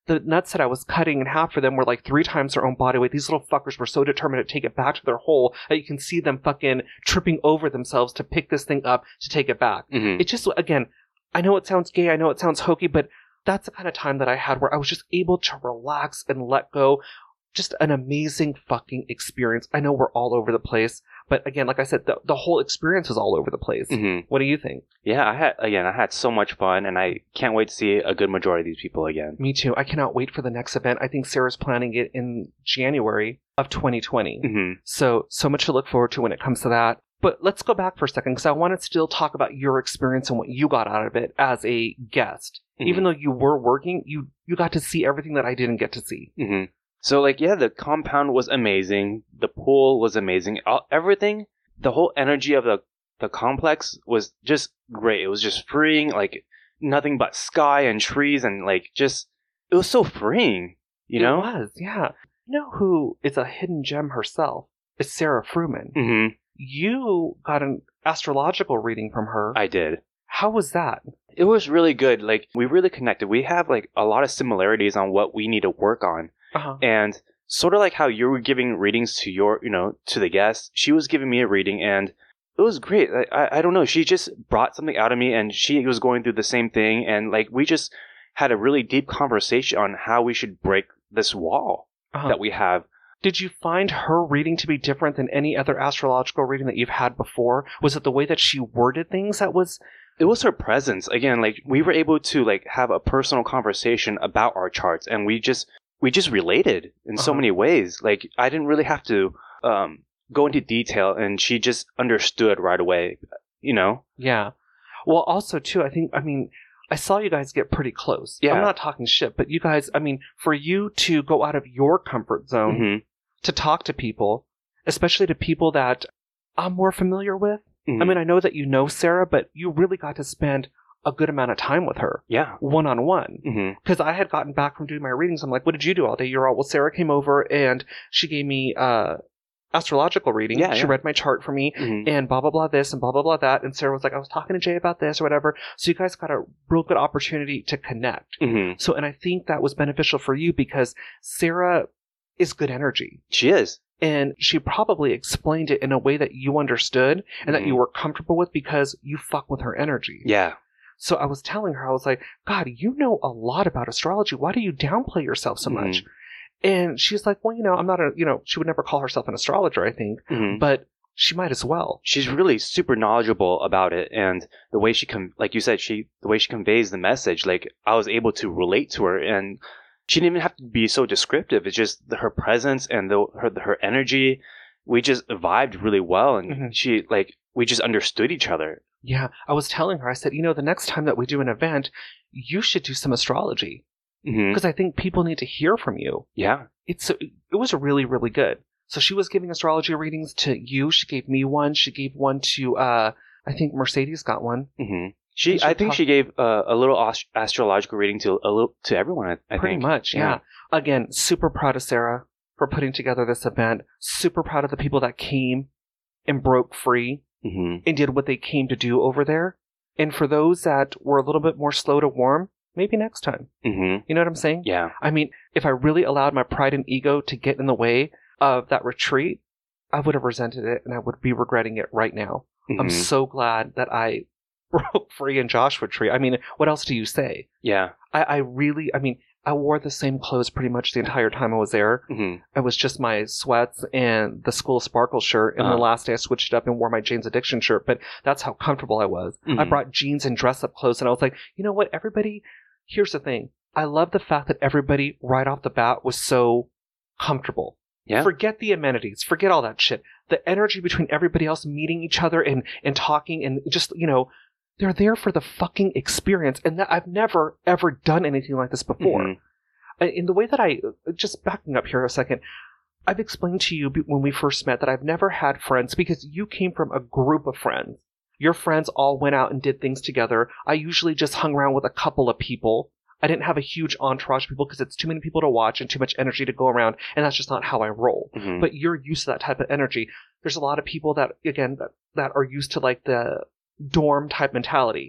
the nuts that I was cutting in half for them were like three times their own body weight. These little fuckers were so determined to take it back to their hole that you can see them fucking tripping over themselves to pick this thing up to take it back. Mm-hmm. It just, again, I know it sounds gay, I know it sounds hokey, but that's the kind of time that I had where I was just able to relax and let go. Just an amazing fucking experience. I know we're all over the place, but again, like I said, the, the whole experience was all over the place. Mm-hmm. What do you think? Yeah, I had again, I had so much fun, and I can't wait to see a good majority of these people again. Me too. I cannot wait for the next event. I think Sarah's planning it in January of twenty twenty. Mm-hmm. So, so much to look forward to when it comes to that. But let's go back for a second, because I want to still talk about your experience and what you got out of it as a guest. Mm-hmm. Even though you were working, you, you got to see everything that I didn't get to see. Mm-hmm. So, like, yeah, the compound was amazing. The pool was amazing. All, everything, the whole energy of the, the complex was just great. It was just freeing, like, nothing but sky and trees and, like, just, it was so freeing, you know? It was, yeah. You know who is a hidden gem herself? It's Sarah Fruman. Mm-hmm. You got an astrological reading from her. I did. How was that? It was really good. Like, we really connected. We have, like, a lot of similarities on what we need to work on. Uh-huh. And sort of like how you were giving readings to your, you know, to the guests, she was giving me a reading, and it was great. I, I, I don't know. She just brought something out of me, and she was going through the same thing. And like, we just had a really deep conversation on how we should break this wall uh-huh. that we have. Did you find her reading to be different than any other astrological reading that you've had before? Was it the way that she worded things that was... It was her presence. Again, like, we were able to like have a personal conversation about our charts, and we just... We just related in so uh-huh. many ways. Like, I didn't really have to um, go into detail, and she just understood right away, you know? Yeah. Well, also, too, I think, I mean, I saw you guys get pretty close. Yeah. I'm not talking shit, but you guys, I mean, for you to go out of your comfort zone mm-hmm. to talk to people, especially to people that I'm more familiar with. Mm-hmm. I mean, I know that you know Sarah, but you really got to spend a good amount of time with her. Yeah. One-on-one. Because mm-hmm. I had gotten back from doing my readings. I'm like, what did you do all day? You're all, well, Sarah came over and she gave me uh astrological reading. Yeah, she yeah. read my chart for me mm-hmm. and blah, blah, blah this and blah, blah, blah that. And Sarah was like, I was talking to Jay about this or whatever. So you guys got a real good opportunity to connect. Mm-hmm. So, and I think that was beneficial for you because Sarah is good energy. She is. And she probably explained it in a way that you understood and mm-hmm. that you were comfortable with because you fuck with her energy. Yeah. So I was telling her, I was like, God, you know a lot about astrology. Why do you downplay yourself so mm-hmm. much? And she's like, well, you know, I'm not a, you know, she would never call herself an astrologer, I think, mm-hmm. but she might as well. She's really super knowledgeable about it. And the way she, com- like you said, she, the way she conveys the message, like I was able to relate to her, and she didn't even have to be so descriptive. It's just the, her presence and the, her, her energy. We just vibed really well. And mm-hmm. she, like, we just understood each other. Yeah, I was telling her, I said, you know, the next time that we do an event, you should do some astrology. Because mm-hmm. I think people need to hear from you. Yeah. It's it was really, really good. So she was giving astrology readings to you. She gave me one. She gave one to, uh, I think Mercedes got one. Mm-hmm. She, she, I think talk- she gave uh, a little ast- astrological reading to a little to everyone, I, I Pretty think. much, yeah. yeah. Again, super proud of Sarah for putting together this event. Super proud of the people that came and broke free. Mm-hmm. And did what they came to do over there. And for those that were a little bit more slow to warm, maybe next time. Mm-hmm. You know what I'm saying? Yeah. I mean, if I really allowed my pride and ego to get in the way of that retreat, I would have resented it and I would be regretting it right now. Mm-hmm. I'm so glad that I broke free in Joshua Tree. I mean, what else do you say? Yeah. I, I really, I mean, I wore the same clothes pretty much the entire time I was there. Mm-hmm. It was just my sweats and the School of Sparkle shirt. And uh-huh. the last day I switched it up and wore my Jane's Addiction shirt. But that's how comfortable I was. Mm-hmm. I brought jeans and dress up clothes. And I was like, you know what? Everybody, here's the thing. I love the fact that everybody right off the bat was so comfortable. Yeah. Forget the amenities. Forget all that shit. The energy between everybody else meeting each other and, and talking and just, you know, they're there for the fucking experience. And that I've never, ever done anything like this before. Mm-hmm. In the way that I, just backing up here a second, I've explained to you when we first met that I've never had friends because you came from a group of friends. Your friends all went out and did things together. I usually just hung around with a couple of people. I didn't have a huge entourage of people because it's too many people to watch and too much energy to go around. And that's just not how I roll. Mm-hmm. But you're used to that type of energy. There's a lot of people that, again, that, that are used to like the dorm type mentality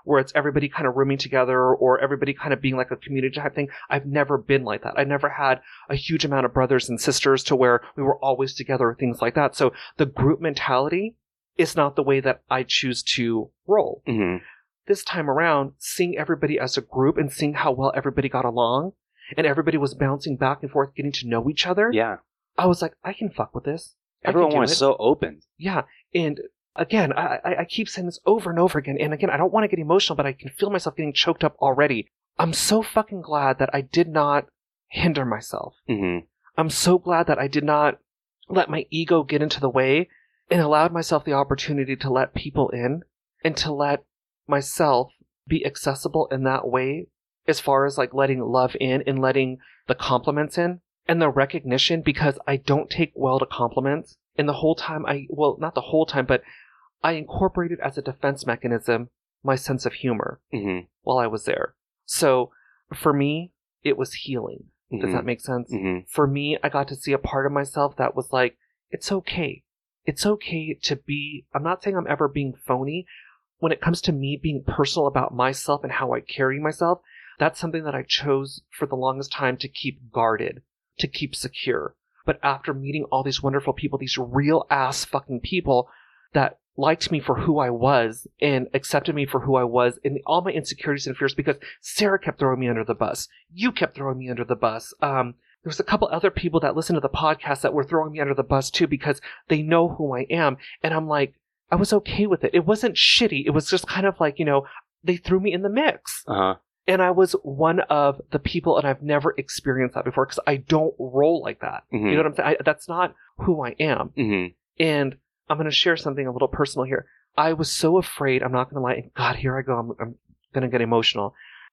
where it's everybody kind of rooming together or everybody kind of being like a community type thing. I've never been like that. I never had a huge amount of brothers and sisters to where we were always together or things like that. So the group mentality is not the way that I choose to roll. Mm-hmm. This time around, seeing everybody as a group and seeing how well everybody got along and everybody was bouncing back and forth, getting to know each other. Yeah. I was like, I can fuck with this. Everyone was so open. Yeah. And again, I, I keep saying this over and over again. And again, I don't want to get emotional, but I can feel myself getting choked up already. I'm so fucking glad that I did not hinder myself. Mm-hmm. I'm so glad that I did not let my ego get into the way and allowed myself the opportunity to let people in and to let myself be accessible in that way, as far as like letting love in and letting the compliments in and the recognition, because I don't take well to compliments. And the whole time I, well, not the whole time, but I incorporated as a defense mechanism my sense of humor mm-hmm. while I was there. So for me, it was healing. Does Mm-hmm. that make sense? Mm-hmm. For me, I got to see a part of myself that was like, it's okay. It's okay to be, I'm not saying I'm ever being phony. When it comes to me being personal about myself and how I carry myself, that's something that I chose for the longest time to keep guarded, to keep secure. But after meeting all these wonderful people, these real ass fucking people that liked me for who I was and accepted me for who I was and all my insecurities and fears, because Sarah kept throwing me under the bus. You kept throwing me under the bus. Um, there was a couple other people that listened to the podcast that were throwing me under the bus too, because they know who I am. And I'm like, I was okay with it. It wasn't shitty. It was just kind of like, you know, they threw me in the mix. Uh-huh. And I was one of the people, and I've never experienced that before because I don't roll like that. Mm-hmm. You know what I'm saying? I, that's not who I am. Mm-hmm. And I'm going to share something a little personal here. I was so afraid. I'm not going to lie. And God, here I go. I'm, I'm going to get emotional.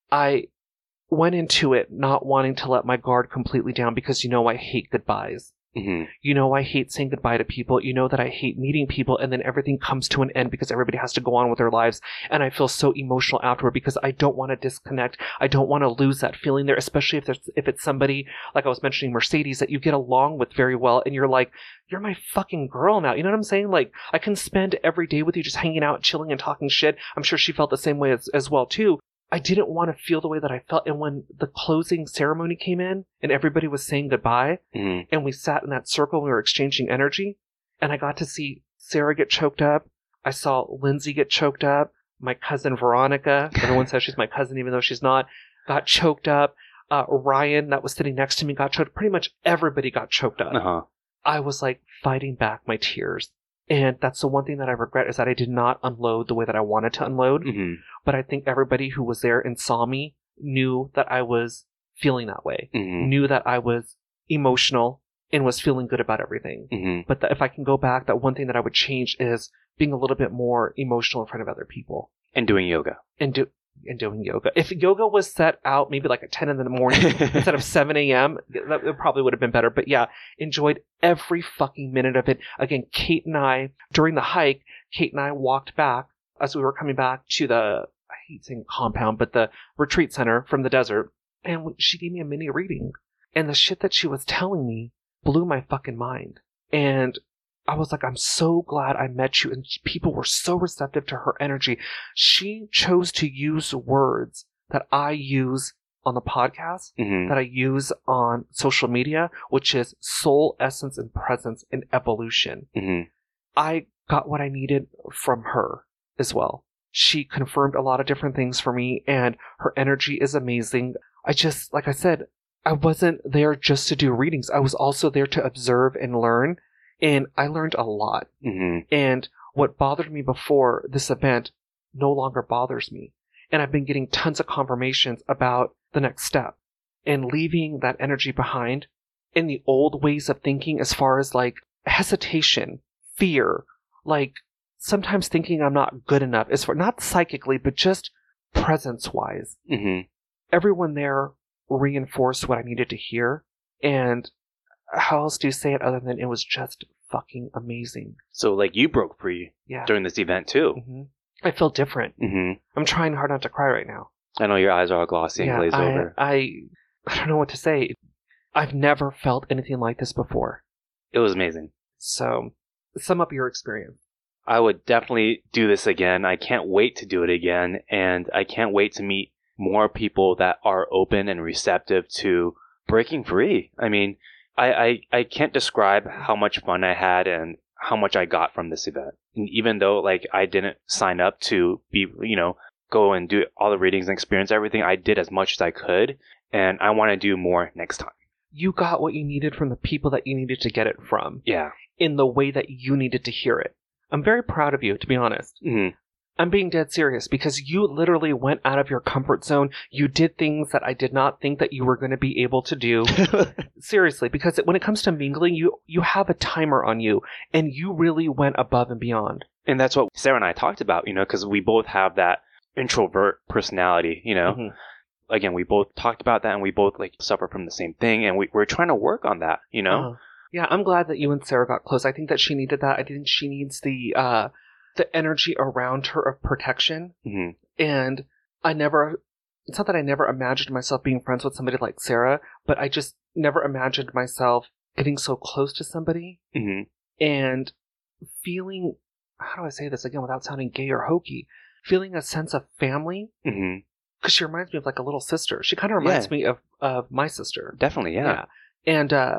I went into it not wanting to let my guard completely down because, you know, I hate goodbyes. Mm-hmm. You know, I hate saying goodbye to people. You know that I hate meeting people, and then everything comes to an end because everybody has to go on with their lives. And I feel so emotional afterward because I don't want to disconnect. I don't want to lose that feeling there, especially if there's, if it's somebody, like I was mentioning Mercedes, that you get along with very well, and you're like, you're my fucking girl now. You know what I'm saying? Like, I can spend every day with you just hanging out, chilling, and talking shit. I'm sure she felt the same way as, as well, too. I didn't want to feel the way that I felt. And when the closing ceremony came in and everybody was saying goodbye, Mm-hmm. and we sat in that circle and we were exchanging energy, and I got to see Sarah get choked up. I saw Lindsay get choked up. My cousin Veronica, everyone says she's my cousin even though she's not, got choked up. Uh, Ryan, that was sitting next to me, got choked. Pretty much everybody got choked up. Uh-huh. I was like fighting back my tears. And that's the one thing that I regret, is that I did not unload the way that I wanted to unload. Mm-hmm. But I think everybody who was there and saw me knew that I was feeling that way, Mm-hmm. knew that I was emotional and was feeling good about everything. Mm-hmm. But that if I can go back, that one thing that I would change is being a little bit more emotional in front of other people. And doing yoga. And do and doing yoga. If yoga was set out maybe like at ten in the morning instead of seven a.m., that it probably would have been better. But yeah, enjoyed every fucking minute of it. Again, Kate and I, during the hike, Kate and I walked back as we were coming back to the, I hate saying compound, but the retreat center from the desert. And she gave me a mini reading. And the shit that she was telling me blew my fucking mind. And I was like, I'm so glad I met you. And people were so receptive to her energy. She chose to use words that I use on the podcast, Mm-hmm. that I use on social media, which is soul, essence, and presence and evolution. Mm-hmm. I got what I needed from her as well. She confirmed a lot of different things for me, and her energy is amazing. I just, like I said, I wasn't there just to do readings. I was also there to observe and learn. And I learned a lot. Mm-hmm. And what bothered me before this event no longer bothers me. And I've been getting tons of confirmations about the next step and leaving that energy behind in the old ways of thinking, as far as like hesitation, fear, like sometimes thinking I'm not good enough, as far, not psychically, but just presence wise. Mm-hmm. Everyone there reinforced what I needed to hear. And how else do you say it other than it was just fucking amazing? So, like, you broke free Yeah. during this event, too. Mm-hmm. I feel different. Mm-hmm. I'm trying hard not to cry right now. I know your eyes are all glossy and yeah, glazed I, over. I, I don't know what to say. I've never felt anything like this before. It was amazing. So, sum up your experience. I would definitely do this again. I can't wait to do it again. And I can't wait to meet more people that are open and receptive to breaking free. I mean, I, I, I can't describe how much fun I had and how much I got from this event. And even though like I didn't sign up to be, you know, go and do all the readings and experience everything, I did as much as I could. And I want to do more next time. You got what you needed from the people that you needed to get it from. Yeah. In the way that you needed to hear it. I'm very proud of you, to be honest. Mm-hmm. I'm being dead serious because you literally went out of your comfort zone. You did things that I did not think that you were going to be able to do. Seriously, because when it comes to mingling, you, you have a timer on you, and you really went above and beyond. And that's what Sarah and I talked about, you know, because we both have that introvert personality, you know. Mm-hmm. Again, we both talked about that, and we both like suffer from the same thing, and we, we're trying to work on that, you know. Uh, yeah, I'm glad that you and Sarah got close. I think that she needed that. I think she needs the uh, the energy around her of protection. Mm-hmm. And I never, it's not that I never imagined myself being friends with somebody like Sarah, but I just never imagined myself getting so close to somebody mm-hmm. and feeling, how do I say this again without sounding gay or hokey, feeling a sense of family. Mm-hmm. Because she reminds me of like a little sister. She kind of reminds yeah. me of, of my sister. Definitely, yeah. yeah. And uh,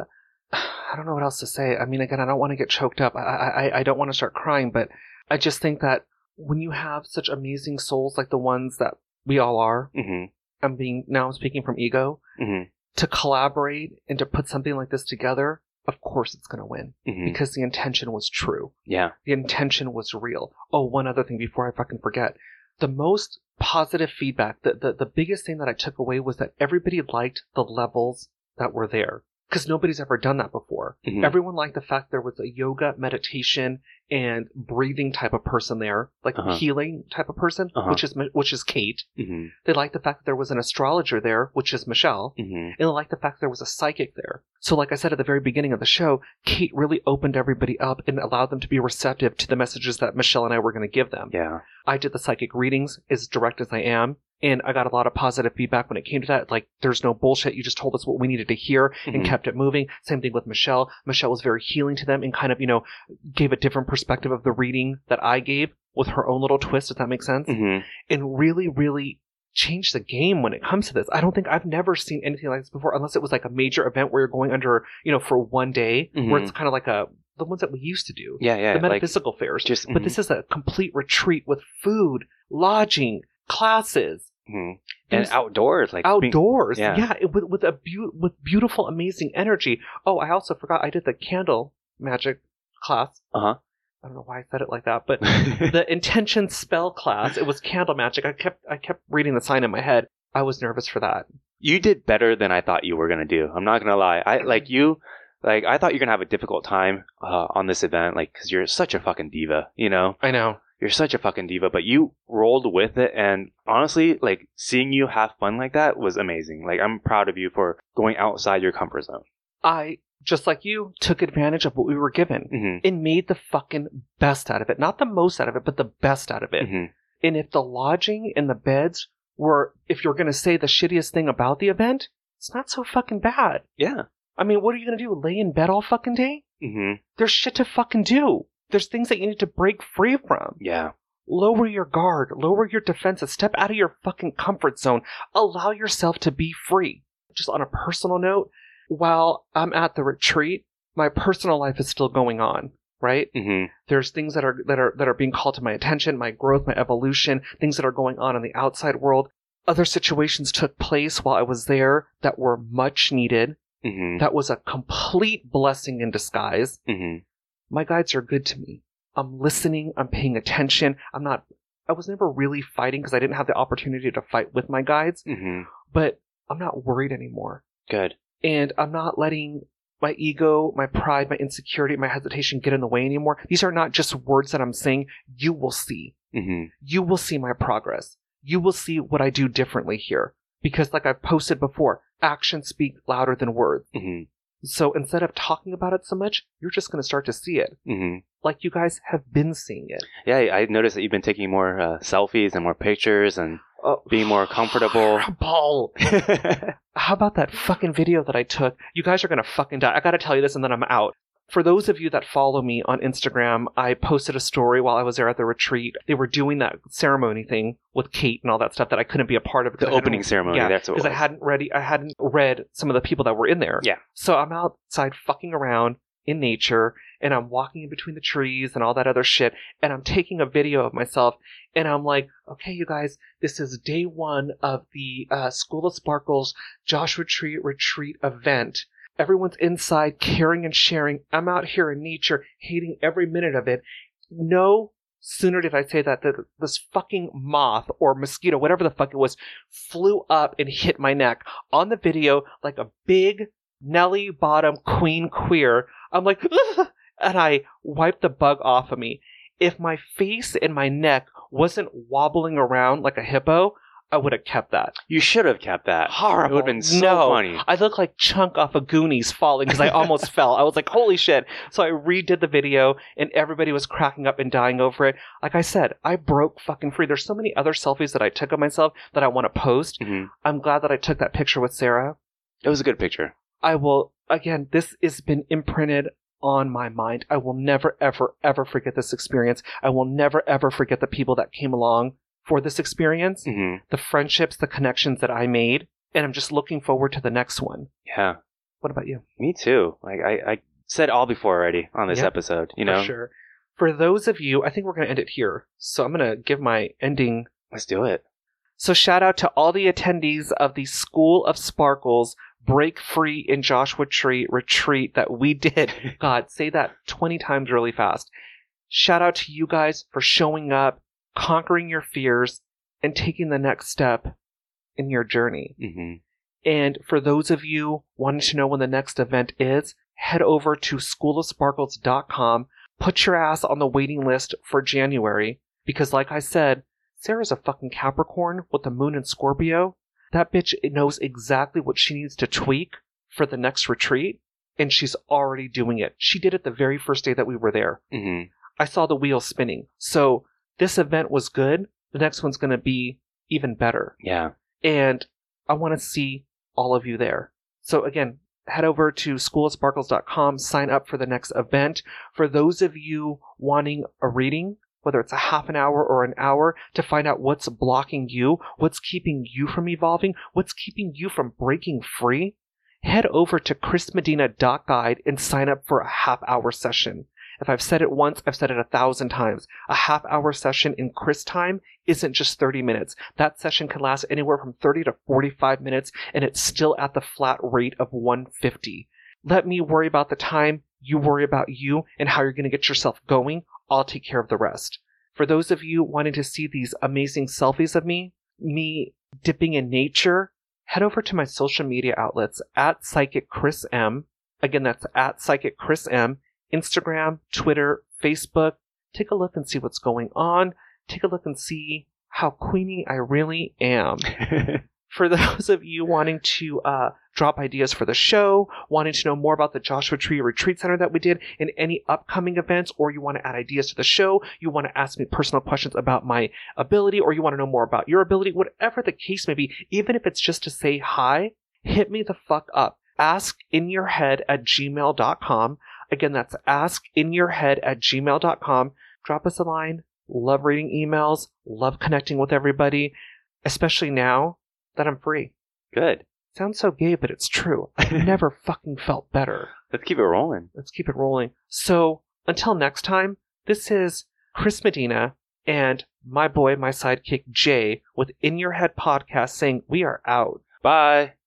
I don't know what else to say. I mean, again, I don't want to get choked up. I, I, I don't want to start crying, but I just think that when you have such amazing souls like the ones that we all are, mm-hmm. I'm being, now I'm speaking from ego, mm-hmm. to collaborate and to put something like this together, of course it's going to win. Mm-hmm. Because the intention was true. Yeah. The intention was real. Oh, one other thing before I fucking forget. The most positive feedback, the, the, the biggest thing that I took away was that everybody liked the levels that were there. Because nobody's ever done that before. Mm-hmm. Everyone liked the fact there was a yoga, meditation, and breathing type of person there, like uh-huh. healing type of person, uh-huh. which is which is Kate. Mm-hmm. They liked the fact that there was an astrologer there, which is Michelle. Mm-hmm. And they liked the fact that there was a psychic there. So like I said at the very beginning of the show, Kate really opened everybody up and allowed them to be receptive to the messages that Michelle and I were going to give them. Yeah. I did the psychic readings as direct as I am. And I got a lot of positive feedback when it came to that. Like, there's no bullshit. You just told us what we needed to hear and mm-hmm. kept it moving. Same thing with Michelle. Michelle was very healing to them and kind of, you know, gave a different perspective of the reading that I gave with her own little twist, if that makes sense. Mm-hmm. And really, really changed the game when it comes to this. I don't think I've never seen anything like this before, unless it was like a major event where you're going under, you know, for one day, mm-hmm. where it's kind of like a, the ones that we used to do. Yeah, yeah. The metaphysical like, fairs. Just, but mm-hmm. this is a complete retreat with food, lodging, classes. Mm-hmm. And outdoors, like outdoors, being, yeah, yeah with with a be- with beautiful, amazing energy. Oh, I also forgot I did the candle magic class. Uh huh. I don't know why I said it like that, but the intention spell class. It was candle magic. I kept I kept reading the sign in my head. I was nervous for that. You did better than I thought you were gonna do. I'm not gonna lie. I like you. Like I thought you're gonna have a difficult time uh, on this event, like because you're such a fucking diva. You know. I know. You're such a fucking diva, but you rolled with it, and honestly, like, seeing you have fun like that was amazing. Like, I'm proud of you for going outside your comfort zone. I, just like you, took advantage of what we were given mm-hmm. and made the fucking best out of it. Not the most out of it, but the best out of it. Mm-hmm. And if the lodging and the beds were, if you're going to say the shittiest thing about the event, it's not so fucking bad. Yeah. I mean, what are you going to do? Lay in bed all fucking day? Mm-hmm. There's shit to fucking do. There's things that you need to break free from. Yeah. Lower your guard. Lower your defenses. Step out of your fucking comfort zone. Allow yourself to be free. Just on a personal note, while I'm at the retreat, my personal life is still going on, right? Mm-hmm. There's things that are that are that are being called to my attention, my growth, my evolution, things that are going on in the outside world. Other situations took place while I was there that were much needed. Mm-hmm. That was a complete blessing in disguise. Mm-hmm. My guides are good to me. I'm listening. I'm paying attention. I'm not, I was never really fighting because I didn't have the opportunity to fight with my guides, mm-hmm. but I'm not worried anymore. Good. And I'm not letting my ego, my pride, my insecurity, my hesitation get in the way anymore. These are not just words that I'm saying. You will see. Mm-hmm. You will see my progress. You will see what I do differently here. Because like I've posted before, actions speak louder than words. Mm-hmm. So instead of talking about it so much, you're just going to start to see it. Mm-hmm. Like you guys have been seeing it. Yeah, I noticed that you've been taking more uh, selfies and more pictures and uh, being more comfortable. Ball. How about that fucking video that I took? You guys are going to fucking die. I got to tell you this and then I'm out. For those of you that follow me on Instagram, I posted a story while I was there at the retreat. They were doing that ceremony thing with Kate and all that stuff that I couldn't be a part of. The opening ceremony, yeah, that's what it was. Because I hadn't read, I hadn't read some of the people that were in there. Yeah. So I'm outside fucking around in nature, and I'm walking in between the trees and all that other shit, and I'm taking a video of myself, and I'm like, okay, you guys, this is day one of the uh, School of Sparkles Joshua Tree Retreat event. Everyone's inside caring and sharing. I'm out here in nature hating every minute of it. No sooner did I say that, that this fucking moth or mosquito, whatever the fuck it was, flew up and hit my neck on the video like a big Nelly bottom queen queer. I'm like, ugh, and I wiped the bug off of me. If my face and my neck wasn't wobbling around like a hippo, I would have kept that. You should have kept that. Horrible. It would have been so no, funny. I look like Chunk off of Goonies falling because I almost fell. I was like, holy shit. So I redid the video and everybody was cracking up and dying over it. Like I said, I broke fucking free. There's so many other selfies that I took of myself that I want to post. Mm-hmm. I'm glad that I took that picture with Sarah. It was a good picture. I will, again, this has been imprinted on my mind. I will never, ever, ever forget this experience. I will never, ever forget the people that came along for this experience, mm-hmm. the friendships, the connections that I made, and I'm just looking forward to the next one. Yeah. What about you? Me too. Like I, I said all before already on this yep. episode, you know? For sure. For those of you, I think we're going to end it here. So I'm going to give my ending. Let's do it. So shout out to all the attendees of the School of Sparkles Break Free in Joshua Tree retreat that we did. God, say that twenty times really fast. Shout out to you guys for showing up, conquering your fears, and taking the next step in your journey. Mm-hmm. And for those of you wanting to know when the next event is, head over to school of sparkles dot com. Put your ass on the waiting list for January. Because like I said, Sarah's a fucking Capricorn with the moon in Scorpio. That bitch knows exactly what she needs to tweak for the next retreat. And she's already doing it. She did it the very first day that we were there. Mm-hmm. I saw the wheel spinning. So this event was good. The next one's going to be even better. Yeah. And I want to see all of you there. So again, head over to school of sparkles dot com, sign up for the next event. For those of you wanting a reading, whether it's a half an hour or an hour, to find out what's blocking you, what's keeping you from evolving, what's keeping you from breaking free, head over to chris medina dot guide and sign up for a half hour session. If I've said it once, I've said it a thousand times. A half hour session in Chris time isn't just thirty minutes. That session can last anywhere from thirty to forty-five minutes, and it's still at the flat rate of one hundred fifty. Let me worry about the time. You worry about you and how you're going to get yourself going. I'll take care of the rest. For those of you wanting to see these amazing selfies of me, me dipping in nature, head over to my social media outlets at Psychic Chris M. Again, that's at Psychic Chris M. Instagram, Twitter, Facebook. Take a look and see what's going on. Take a look and see how queenie I really am. For those of you wanting to uh, drop ideas for the show, wanting to know more about the Joshua Tree Retreat Center that we did, and any upcoming events, or you want to add ideas to the show, you want to ask me personal questions about my ability, or you want to know more about your ability, whatever the case may be, even if it's just to say hi, hit me the fuck up. askinyourhead at gmail dot com. Again, that's askinyourhead at gmail dot com. Drop us a line. Love reading emails. Love connecting with everybody, especially now that I'm free. Good. Sounds so gay, but it's true. I've never fucking felt better. Let's keep it rolling. Let's keep it rolling. So, until next time, this is Chris Medina and my boy, my sidekick, Jay, with In Your Head Podcast saying we are out. Bye.